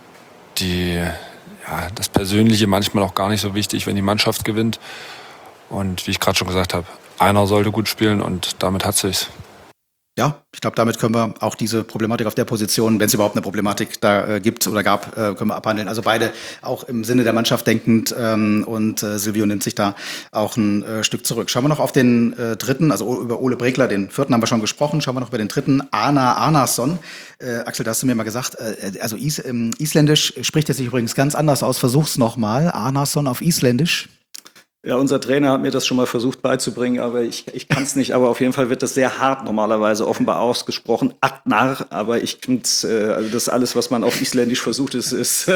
die, ja, das Persönliche manchmal auch gar nicht so wichtig, wenn die Mannschaft gewinnt. Und wie ich gerade schon gesagt habe, einer sollte gut spielen und damit hat sich's. Ja, ich glaube, damit können wir auch diese Problematik auf der Position, wenn es überhaupt eine Problematik da äh, gibt oder gab, äh, können wir abhandeln. Also beide auch im Sinne der Mannschaft denkend ähm, und äh, Silvio nimmt sich da auch ein äh, Stück zurück. Schauen wir noch auf den äh, dritten, also über Ole Bregler, den vierten haben wir schon gesprochen. Schauen wir noch über den dritten, Arnar Arnarsson. Äh, Axel, da hast du mir mal gesagt, äh, also Is, ähm, Isländisch spricht er sich übrigens ganz anders aus. Versuch's nochmal. Arnarsson auf Isländisch. Ja, unser Trainer hat mir das schon mal versucht beizubringen, aber ich, ich kann es nicht. Aber auf jeden Fall wird das sehr hart normalerweise offenbar ausgesprochen. Atnar, aber ich finde, äh, also das alles, was man auf Isländisch versucht, ist, ist,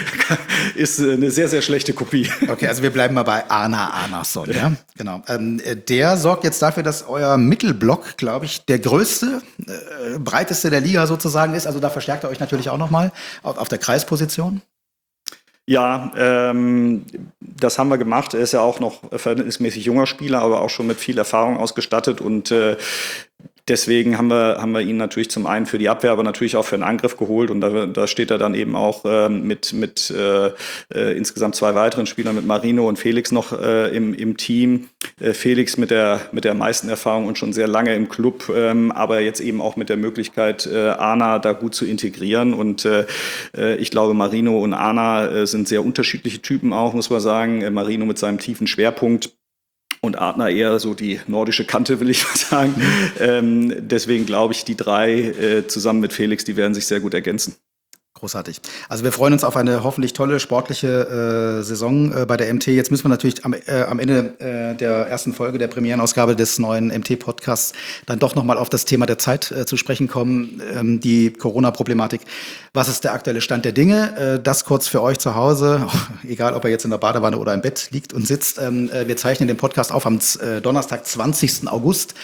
ist eine sehr, sehr schlechte Kopie. Okay, also wir bleiben mal bei Arnar Arnarsson, ja? Genau. Ähm, der sorgt jetzt dafür, dass euer Mittelblock, glaube ich, der größte, äh, breiteste der Liga sozusagen ist. Also da verstärkt er euch natürlich auch nochmal auf, auf der Kreisposition. Ja, ähm, das haben wir gemacht. Er ist ja auch noch verhältnismäßig junger Spieler, aber auch schon mit viel Erfahrung ausgestattet und äh, deswegen haben wir, haben wir ihn natürlich zum einen für die Abwehr, aber natürlich auch für den Angriff geholt. Und da, da steht er dann eben auch äh, mit, mit äh, äh, insgesamt zwei weiteren Spielern, mit Marino und Felix noch äh, im, im Team. Äh, Felix mit der, mit der meisten Erfahrung und schon sehr lange im Club, ähm, aber jetzt eben auch mit der Möglichkeit, äh, Arna da gut zu integrieren. Und äh, ich glaube, Marino und Arna äh, sind sehr unterschiedliche Typen auch, muss man sagen. Äh, Marino mit seinem tiefen Schwerpunkt. Und Arnar eher so die nordische Kante, will ich mal sagen. Ähm, deswegen glaube ich, die drei äh, zusammen mit Felix, die werden sich sehr gut ergänzen. Großartig. Also wir freuen uns auf eine hoffentlich tolle sportliche äh, Saison äh, bei der M T. Jetzt müssen wir natürlich am, äh, am Ende äh, der ersten Folge der Premierenausgabe des neuen M T-Podcasts dann doch nochmal auf das Thema der Zeit äh, zu sprechen kommen, ähm, die Corona-Problematik. Was ist der aktuelle Stand der Dinge? Äh, das kurz für euch zu Hause, egal ob er jetzt in der Badewanne oder im Bett liegt und sitzt. Ähm, äh, wir zeichnen den Podcast auf am äh, Donnerstag, zwanzigsten August.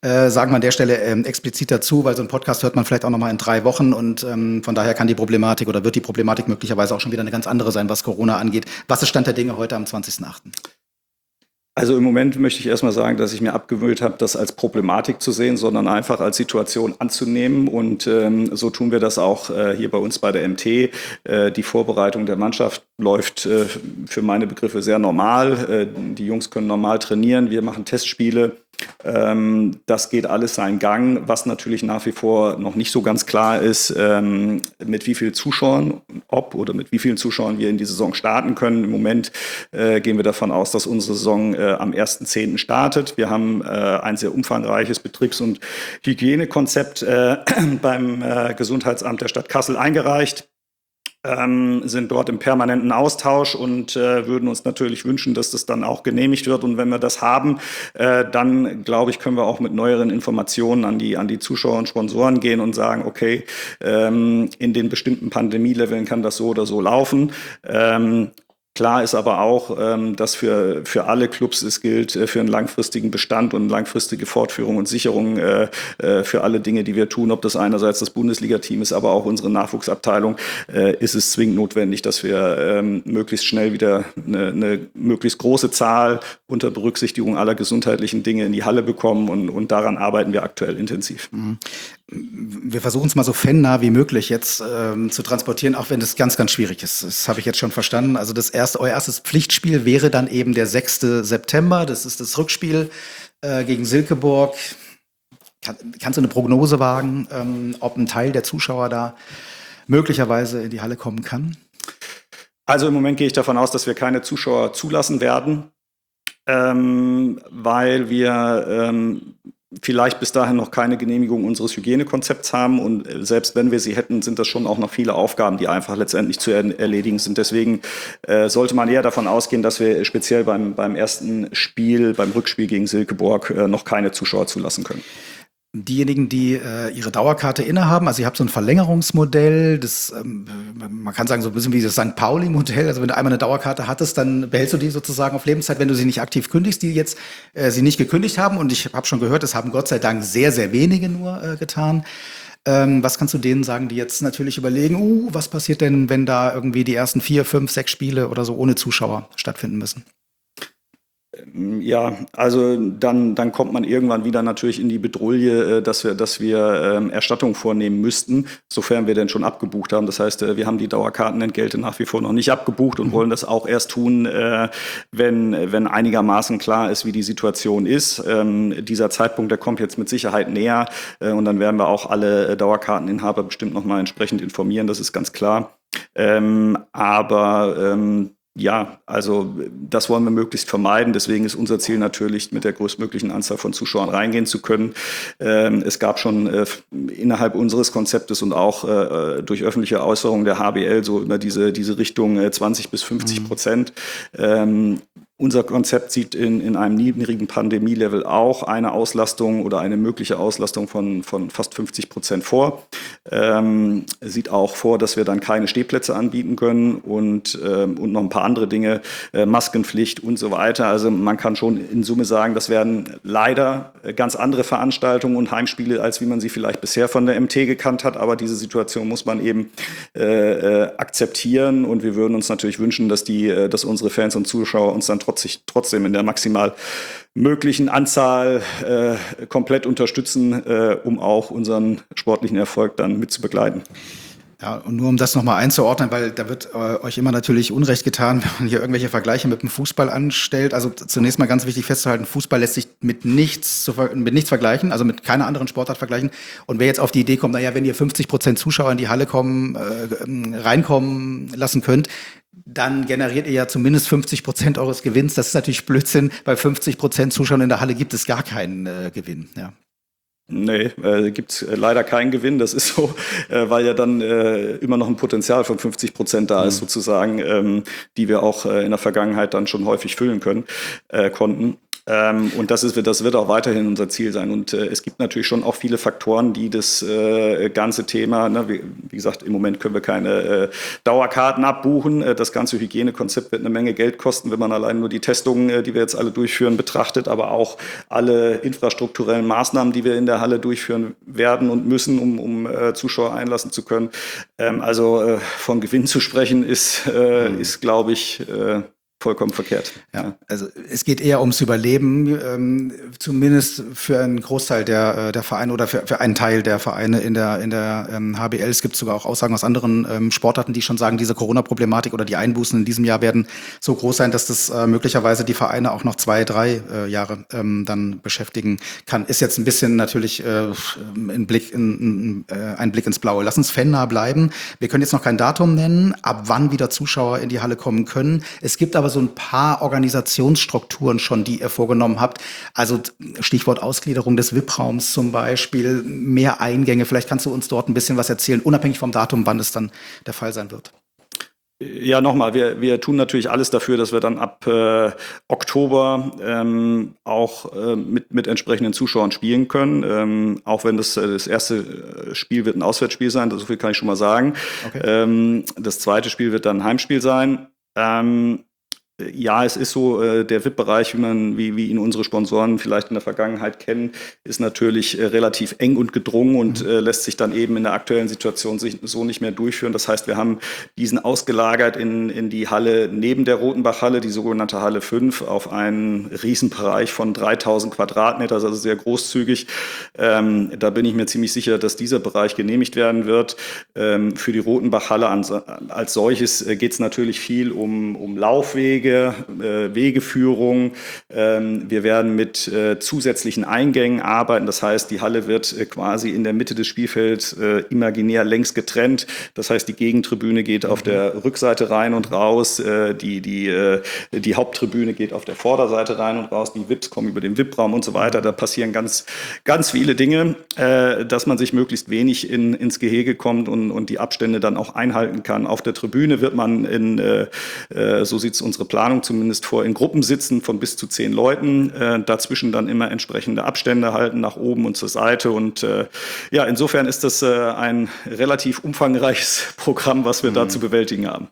äh, sagen wir an der Stelle ähm, explizit dazu, weil so ein Podcast hört man vielleicht auch nochmal in drei Wochen und ähm, von daher kann die Problematik oder wird die Problematik möglicherweise auch schon wieder eine ganz andere sein, was Corona angeht. Was ist Stand der Dinge heute am zwanzigsten achten? Also im Moment möchte ich erstmal sagen, dass ich mir abgewöhnt habe, das als Problematik zu sehen, sondern einfach als Situation anzunehmen. Und ähm, so tun wir das auch äh, hier bei uns bei der M T. Äh, die Vorbereitung der Mannschaft läuft äh, für meine Begriffe sehr normal. Äh, die Jungs können normal trainieren. Wir machen Testspiele. Ähm, das geht alles seinen Gang. Was natürlich nach wie vor noch nicht so ganz klar ist, ähm, mit wie vielen Zuschauern, ob oder mit wie vielen Zuschauern wir in die Saison starten können. Im Moment äh, gehen wir davon aus, dass unsere Saison äh, am ersten zehnten startet. Wir haben äh, ein sehr umfangreiches Betriebs- und Hygienekonzept äh, beim äh, Gesundheitsamt der Stadt Kassel eingereicht. Ähm, sind dort im permanenten Austausch und äh, würden uns natürlich wünschen, dass das dann auch genehmigt wird. Und wenn wir das haben, äh, dann, glaube ich, können wir auch mit neueren Informationen an die, an die Zuschauer und Sponsoren gehen und sagen, okay, ähm, in den bestimmten Pandemieleveln kann das so oder so laufen. Ähm, Klar ist aber auch, ähm, dass für, für alle Clubs es gilt, äh, für einen langfristigen Bestand und langfristige Fortführung und Sicherung äh, äh, für alle Dinge, die wir tun, ob das einerseits das Bundesliga-Team ist, aber auch unsere Nachwuchsabteilung, äh, ist es zwingend notwendig, dass wir ähm, möglichst schnell wieder eine, eine möglichst große Zahl unter Berücksichtigung aller gesundheitlichen Dinge in die Halle bekommen und, und daran arbeiten wir aktuell intensiv. Mhm. Wir versuchen es mal so fannah wie möglich jetzt ähm, zu transportieren, auch wenn es ganz, ganz schwierig ist. Das habe ich jetzt schon verstanden. Also das erste, euer erstes Pflichtspiel wäre dann eben der sechste September. Das ist das Rückspiel äh, gegen Silkeborg. Kann, kannst du eine Prognose wagen, ähm, ob ein Teil der Zuschauer da möglicherweise in die Halle kommen kann? Also im Moment gehe ich davon aus, dass wir keine Zuschauer zulassen werden, ähm, weil wir ähm, vielleicht bis dahin noch keine Genehmigung unseres Hygienekonzepts haben und selbst wenn wir sie hätten, sind das schon auch noch viele Aufgaben, die einfach letztendlich zu er- erledigen sind. Deswegen äh, sollte man eher davon ausgehen, dass wir speziell beim, beim ersten Spiel, beim Rückspiel gegen Silkeborg äh, noch keine Zuschauer zulassen können. Diejenigen, die äh, ihre Dauerkarte innehaben, also ihr habt so ein Verlängerungsmodell, das, ähm, man kann sagen, so ein bisschen wie das Sankt Pauli-Modell, also wenn du einmal eine Dauerkarte hattest, dann behältst du die sozusagen auf Lebenszeit, wenn du sie nicht aktiv kündigst, die jetzt äh, sie nicht gekündigt haben und ich habe schon gehört, das haben Gott sei Dank sehr, sehr wenige nur äh, getan. Ähm, was kannst du denen sagen, die jetzt natürlich überlegen, uh, was passiert denn, wenn da irgendwie die ersten vier, fünf, sechs Spiele oder so ohne Zuschauer stattfinden müssen? Ja, also dann, dann kommt man irgendwann wieder natürlich in die Bedrulle, dass wir, dass wir ähm, Erstattung vornehmen müssten, sofern wir denn schon abgebucht haben. Das heißt, wir haben die Dauerkartenentgelte nach wie vor noch nicht abgebucht und wollen das auch erst tun, äh, wenn, wenn einigermaßen klar ist, wie die Situation ist. Ähm, dieser Zeitpunkt, der kommt jetzt mit Sicherheit näher äh, und dann werden wir auch alle Dauerkarteninhaber bestimmt nochmal entsprechend informieren, das ist ganz klar. Ähm, aber ähm, Ja, also das wollen wir möglichst vermeiden. Deswegen ist unser Ziel natürlich, mit der größtmöglichen Anzahl von Zuschauern reingehen zu können. Ähm, es gab schon äh, innerhalb unseres Konzeptes und auch äh, durch öffentliche Äußerungen der H B L so über diese, diese Richtung äh, zwanzig bis fünfzig Prozent. Ähm, Unser Konzept sieht in, in einem niedrigen Pandemielevel auch eine Auslastung oder eine mögliche Auslastung von, von fast fünfzig Prozent vor. Ähm, sieht auch vor, dass wir dann keine Stehplätze anbieten können und, ähm, und noch ein paar andere Dinge, äh, Maskenpflicht und so weiter. Also man kann schon in Summe sagen, das werden leider ganz andere Veranstaltungen und Heimspiele, als wie man sie vielleicht bisher von der M T gekannt hat. Aber diese Situation muss man eben äh, äh, akzeptieren und wir würden uns natürlich wünschen, dass, die, äh, dass unsere Fans und Zuschauer uns dann trotzdem in der maximal möglichen Anzahl äh, komplett unterstützen, äh, um auch unseren sportlichen Erfolg dann mit zu begleiten. Ja, und nur um das nochmal einzuordnen, weil da wird äh, euch immer natürlich Unrecht getan, wenn man hier irgendwelche Vergleiche mit dem Fußball anstellt. Also zunächst mal ganz wichtig festzuhalten, Fußball lässt sich mit nichts, zu, mit nichts vergleichen, also mit keiner anderen Sportart vergleichen. Und wer jetzt auf die Idee kommt, naja, wenn ihr fünfzig Prozent Zuschauer in die Halle kommen, äh, reinkommen lassen könnt, dann generiert ihr ja zumindest fünfzig Prozent eures Gewinns. Das ist natürlich Blödsinn. Bei fünfzig Prozent Zuschauern in der Halle gibt es gar keinen äh, Gewinn. Ja. Nee, äh, gibt es äh, leider keinen Gewinn. Das ist so, äh, weil ja dann äh, immer noch ein Potenzial von fünfzig Prozent da ist, mhm. sozusagen, ähm, die wir auch äh, in der Vergangenheit dann schon häufig füllen können, äh, konnten. Ähm, und das ist, das wird auch weiterhin unser Ziel sein. Und äh, es gibt natürlich schon auch viele Faktoren, die das äh, ganze Thema, ne, wie, wie gesagt, im Moment können wir keine äh, Dauerkarten abbuchen. Äh, das ganze Hygienekonzept wird eine Menge Geld kosten, wenn man allein nur die Testungen, äh, die wir jetzt alle durchführen, betrachtet, aber auch alle infrastrukturellen Maßnahmen, die wir in der Halle durchführen werden und müssen, um, um äh, Zuschauer einlassen zu können. Ähm, also äh, von Gewinn zu sprechen, ist, äh, mhm. ist glaube ich, äh, vollkommen verkehrt. Ja, also es geht eher ums Überleben, ähm, zumindest für einen Großteil der, der Vereine oder für, für einen Teil der Vereine in der, in der ähm, H B L. Es gibt sogar auch Aussagen aus anderen ähm, Sportarten, die schon sagen, diese Corona-Problematik oder die Einbußen in diesem Jahr werden so groß sein, dass das äh, möglicherweise die Vereine auch noch zwei, drei äh, Jahre ähm, dann beschäftigen kann. Ist jetzt ein bisschen natürlich äh, ein Blick in, äh, ein Blick ins Blaue. Lass uns fannah bleiben. Wir können jetzt noch kein Datum nennen, ab wann wieder Zuschauer in die Halle kommen können. Es gibt aber so ein paar Organisationsstrukturen schon, die ihr vorgenommen habt. Also Stichwort Ausgliederung des V I P-Raums zum Beispiel, mehr Eingänge. Vielleicht kannst du uns dort ein bisschen was erzählen, unabhängig vom Datum, wann es dann der Fall sein wird. Ja, nochmal, wir, wir tun natürlich alles dafür, dass wir dann ab äh, Oktober ähm, auch äh, mit, mit entsprechenden Zuschauern spielen können. Ähm, auch wenn das, das erste Spiel wird ein Auswärtsspiel sein, so viel kann ich schon mal sagen. Okay. Ähm, das zweite Spiel wird dann ein Heimspiel sein. Ähm, Ja, es ist so, äh, der V I P-Bereich, wie man, wie, wie ihn unsere Sponsoren vielleicht in der Vergangenheit kennen, ist natürlich äh, relativ eng und gedrungen und äh, lässt sich dann eben in der aktuellen Situation sich so nicht mehr durchführen. Das heißt, wir haben diesen ausgelagert in, in die Halle neben der Rotenbach-Halle, die sogenannte Halle fünf, auf einen Riesenbereich von dreitausend Quadratmeter, also sehr großzügig. Ähm, da bin ich mir ziemlich sicher, dass dieser Bereich genehmigt werden wird. Ähm, für die Rotenbach-Halle an, als solches äh, geht es natürlich viel um, um Laufwege, Äh, Wegeführung. Ähm, wir werden mit äh, zusätzlichen Eingängen arbeiten. Das heißt, die Halle wird äh, quasi in der Mitte des Spielfelds äh, imaginär längs getrennt. Das heißt, die Gegentribüne geht auf der Rückseite rein und raus. Äh, die, die, äh, die Haupttribüne geht auf der Vorderseite rein und raus. Die V I Ps kommen über den V I P-Raum und so weiter. Da passieren ganz, ganz viele Dinge, äh, dass man sich möglichst wenig in, ins Gehege kommt und, und die Abstände dann auch einhalten kann. Auf der Tribüne wird man in, äh, äh, so sieht es unsere Planung zumindest vor, in Gruppen sitzen von bis zu zehn Leuten, äh, dazwischen dann immer entsprechende Abstände halten nach oben und zur Seite und äh, ja, insofern ist das äh, ein relativ umfangreiches Programm, was wir mhm. da zu bewältigen haben.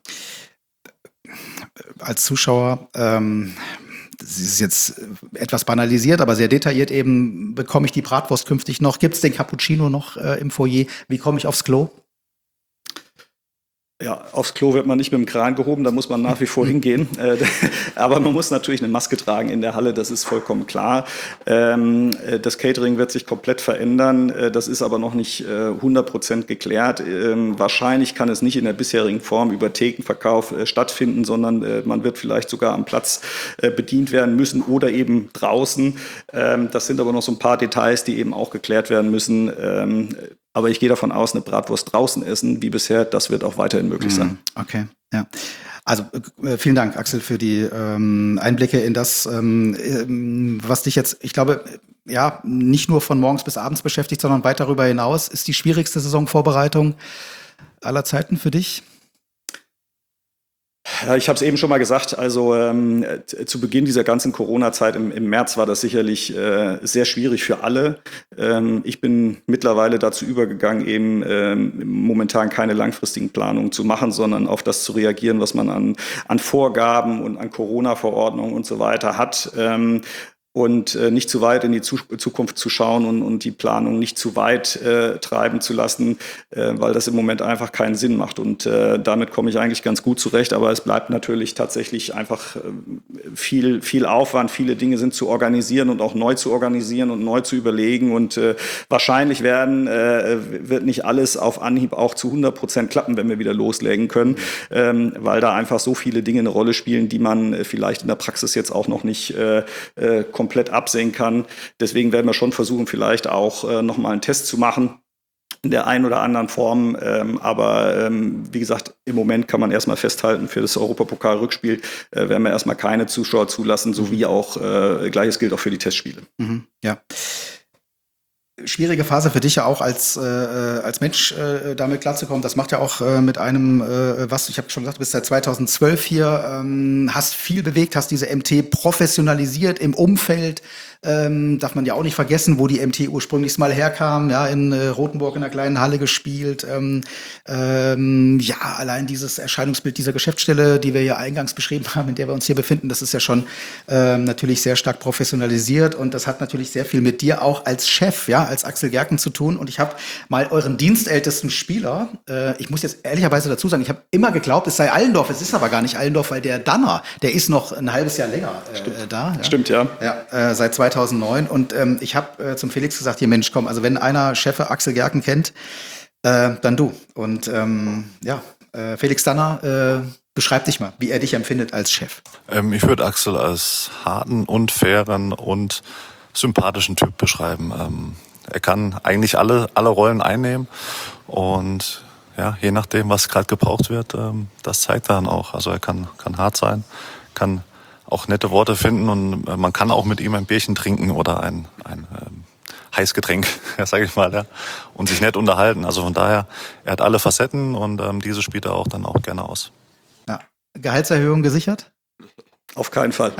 Als Zuschauer, ähm, das ist jetzt etwas banalisiert, aber sehr detailliert eben, bekomme ich die Bratwurst künftig noch? Gibt es den Cappuccino noch äh, im Foyer? Wie komme ich aufs Klo? Ja, aufs Klo wird man nicht mit dem Kran gehoben, da muss man nach wie vor hingehen. Äh, aber man muss natürlich eine Maske tragen in der Halle, das ist vollkommen klar. Ähm, das Catering wird sich komplett verändern, das ist aber noch nicht äh, hundert Prozent geklärt. Ähm, wahrscheinlich kann es nicht in der bisherigen Form über Thekenverkauf äh, stattfinden, sondern äh, man wird vielleicht sogar am Platz äh, bedient werden müssen oder eben draußen. Ähm, das sind aber noch so ein paar Details, die eben auch geklärt werden müssen. Ähm, Aber ich gehe davon aus, eine Bratwurst draußen essen, wie bisher, das wird auch weiterhin möglich sein. Okay, ja. Also äh, vielen Dank, Axel, für die ähm, Einblicke in das, ähm, was dich jetzt, ich glaube, ja, nicht nur von morgens bis abends beschäftigt, sondern weit darüber hinaus. Ist die schwierigste Saisonvorbereitung aller Zeiten für dich? Ja, ich habe es eben schon mal gesagt, also ähm, zu Beginn dieser ganzen Corona-Zeit im, im März war das sicherlich äh, sehr schwierig für alle. Ähm, ich bin mittlerweile dazu übergegangen, eben ähm, momentan keine langfristigen Planungen zu machen, sondern auf das zu reagieren, was man an, an Vorgaben und an Corona-Verordnungen und so weiter hat. Ähm, und äh, nicht zu weit in die Zu- Zukunft zu schauen und, und die Planung nicht zu weit äh, treiben zu lassen, äh, weil das im Moment einfach keinen Sinn macht. Und äh, damit komme ich eigentlich ganz gut zurecht. Aber es bleibt natürlich tatsächlich einfach äh, viel, viel Aufwand. Viele Dinge sind zu organisieren und auch neu zu organisieren und neu zu überlegen. Und äh, wahrscheinlich werden, äh, wird nicht alles auf Anhieb auch zu hundert Prozent klappen, wenn wir wieder loslegen können, ähm, weil da einfach so viele Dinge eine Rolle spielen, die man äh, vielleicht in der Praxis jetzt auch noch nicht äh, äh, komplett absehen kann. Deswegen werden wir schon versuchen, vielleicht auch äh, nochmal einen Test zu machen in der einen oder anderen Form. Ähm, aber ähm, wie gesagt, im Moment kann man erstmal festhalten, für das Europapokal-Rückspiel äh, werden wir erstmal keine Zuschauer zulassen, sowie auch, äh, gleiches gilt auch für die Testspiele. Mhm, ja. schwierige Phase für dich ja auch als, äh, als Mensch äh, damit klarzukommen. Das macht ja auch äh, mit einem, äh, was, ich habe schon gesagt, du bist seit zweitausendzwölf hier, ähm, hast viel bewegt, hast diese M T professionalisiert im Umfeld. Ähm, darf man ja auch nicht vergessen, wo die M T ursprünglich mal herkam, ja, in äh, Rothenburg in einer kleinen Halle gespielt. Ähm, ähm, ja, allein dieses Erscheinungsbild dieser Geschäftsstelle, die wir ja eingangs beschrieben haben, in der wir uns hier befinden, das ist ja schon ähm, natürlich sehr stark professionalisiert und das hat natürlich sehr viel mit dir auch als Chef, ja, als Axel Gerken zu tun. Und ich habe mal euren dienstältesten Spieler, äh, ich muss jetzt ehrlicherweise dazu sagen, ich habe immer geglaubt, es sei Allendorf, es ist aber gar nicht Allendorf, weil der Danner, der ist noch ein halbes Jahr länger äh, da. Ja? Stimmt, ja. Ja, äh, seit zweitausendneun und ähm, ich habe äh, zum Felix gesagt, hier Mensch, komm, also wenn einer Chef Axel Gerken kennt, äh, dann du. Und ähm, ja, äh, Felix Danner, äh, beschreib dich mal, wie er dich empfindet als Chef. Ähm, ich würde Axel als harten und fairen und sympathischen Typ beschreiben. Ähm, er kann eigentlich alle, alle Rollen einnehmen und ja, je nachdem, was gerade gebraucht wird, ähm, das zeigt er dann auch. Also er kann, kann hart sein, kann auch nette Worte finden und äh, man kann auch mit ihm ein Bierchen trinken oder ein, ein ähm, Heißgetränk, ja, sage ich mal, ja, und sich nett unterhalten. Also von daher, er hat alle Facetten und ähm, diese spielt er auch dann auch gerne aus. Ja. Gehaltserhöhung gesichert? Auf keinen Fall.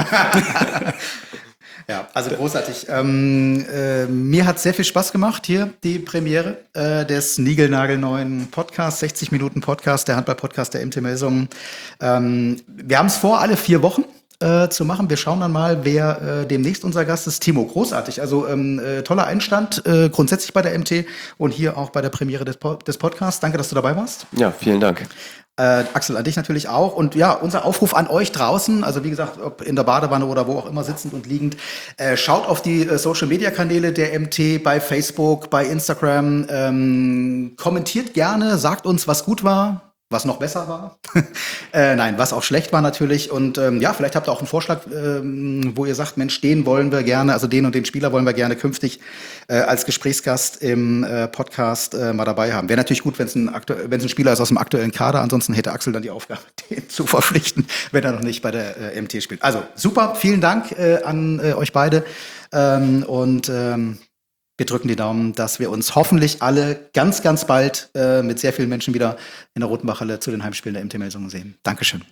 Ja, also großartig. Ähm, äh, mir hat sehr viel Spaß gemacht hier, die Premiere äh, des niegelnagelneuen Podcasts, sechzig Minuten Podcast, der Handball-Podcast der M T Melsungen. Ähm, wir haben es vor, alle vier Wochen äh, zu machen. Wir schauen dann mal, wer äh, demnächst unser Gast ist. Timo, großartig. Also ähm, äh, toller Einstand, äh, grundsätzlich bei der M T und hier auch bei der Premiere des, po- des Podcasts. Danke, dass du dabei warst. Ja, vielen Dank. Äh, Axel, an dich natürlich auch. Und ja, unser Aufruf an euch draußen, also wie gesagt, ob in der Badewanne oder wo auch immer sitzend und liegend, äh, schaut auf die äh, Social-Media-Kanäle der M T bei Facebook, bei Instagram. Ähm, kommentiert gerne, sagt uns, was gut war, was noch besser war. äh, nein, was auch schlecht war natürlich. Und ähm, ja, vielleicht habt ihr auch einen Vorschlag, ähm, wo ihr sagt, Mensch, den wollen wir gerne, also den und den Spieler wollen wir gerne künftig äh, als Gesprächsgast im äh, Podcast äh, mal dabei haben. Wäre natürlich gut, wenn es ein, aktu- wenn's ein Spieler ist aus dem aktuellen Kader. Ansonsten hätte Axel dann die Aufgabe, den zu verpflichten, wenn er noch nicht bei der äh, M T spielt. Also super, vielen Dank äh, an äh, euch beide. Ähm, und ähm, wir drücken die Daumen, dass wir uns hoffentlich alle ganz, ganz bald äh, mit sehr vielen Menschen wieder in der Rotenbachhalle zu den Heimspielen der M T Melsungen sehen. Dankeschön.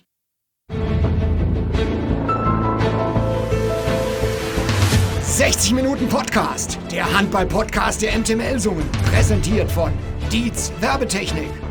sechzig Minuten Podcast, der Handball-Podcast der M T Melsungen, präsentiert von Dietz Werbetechnik.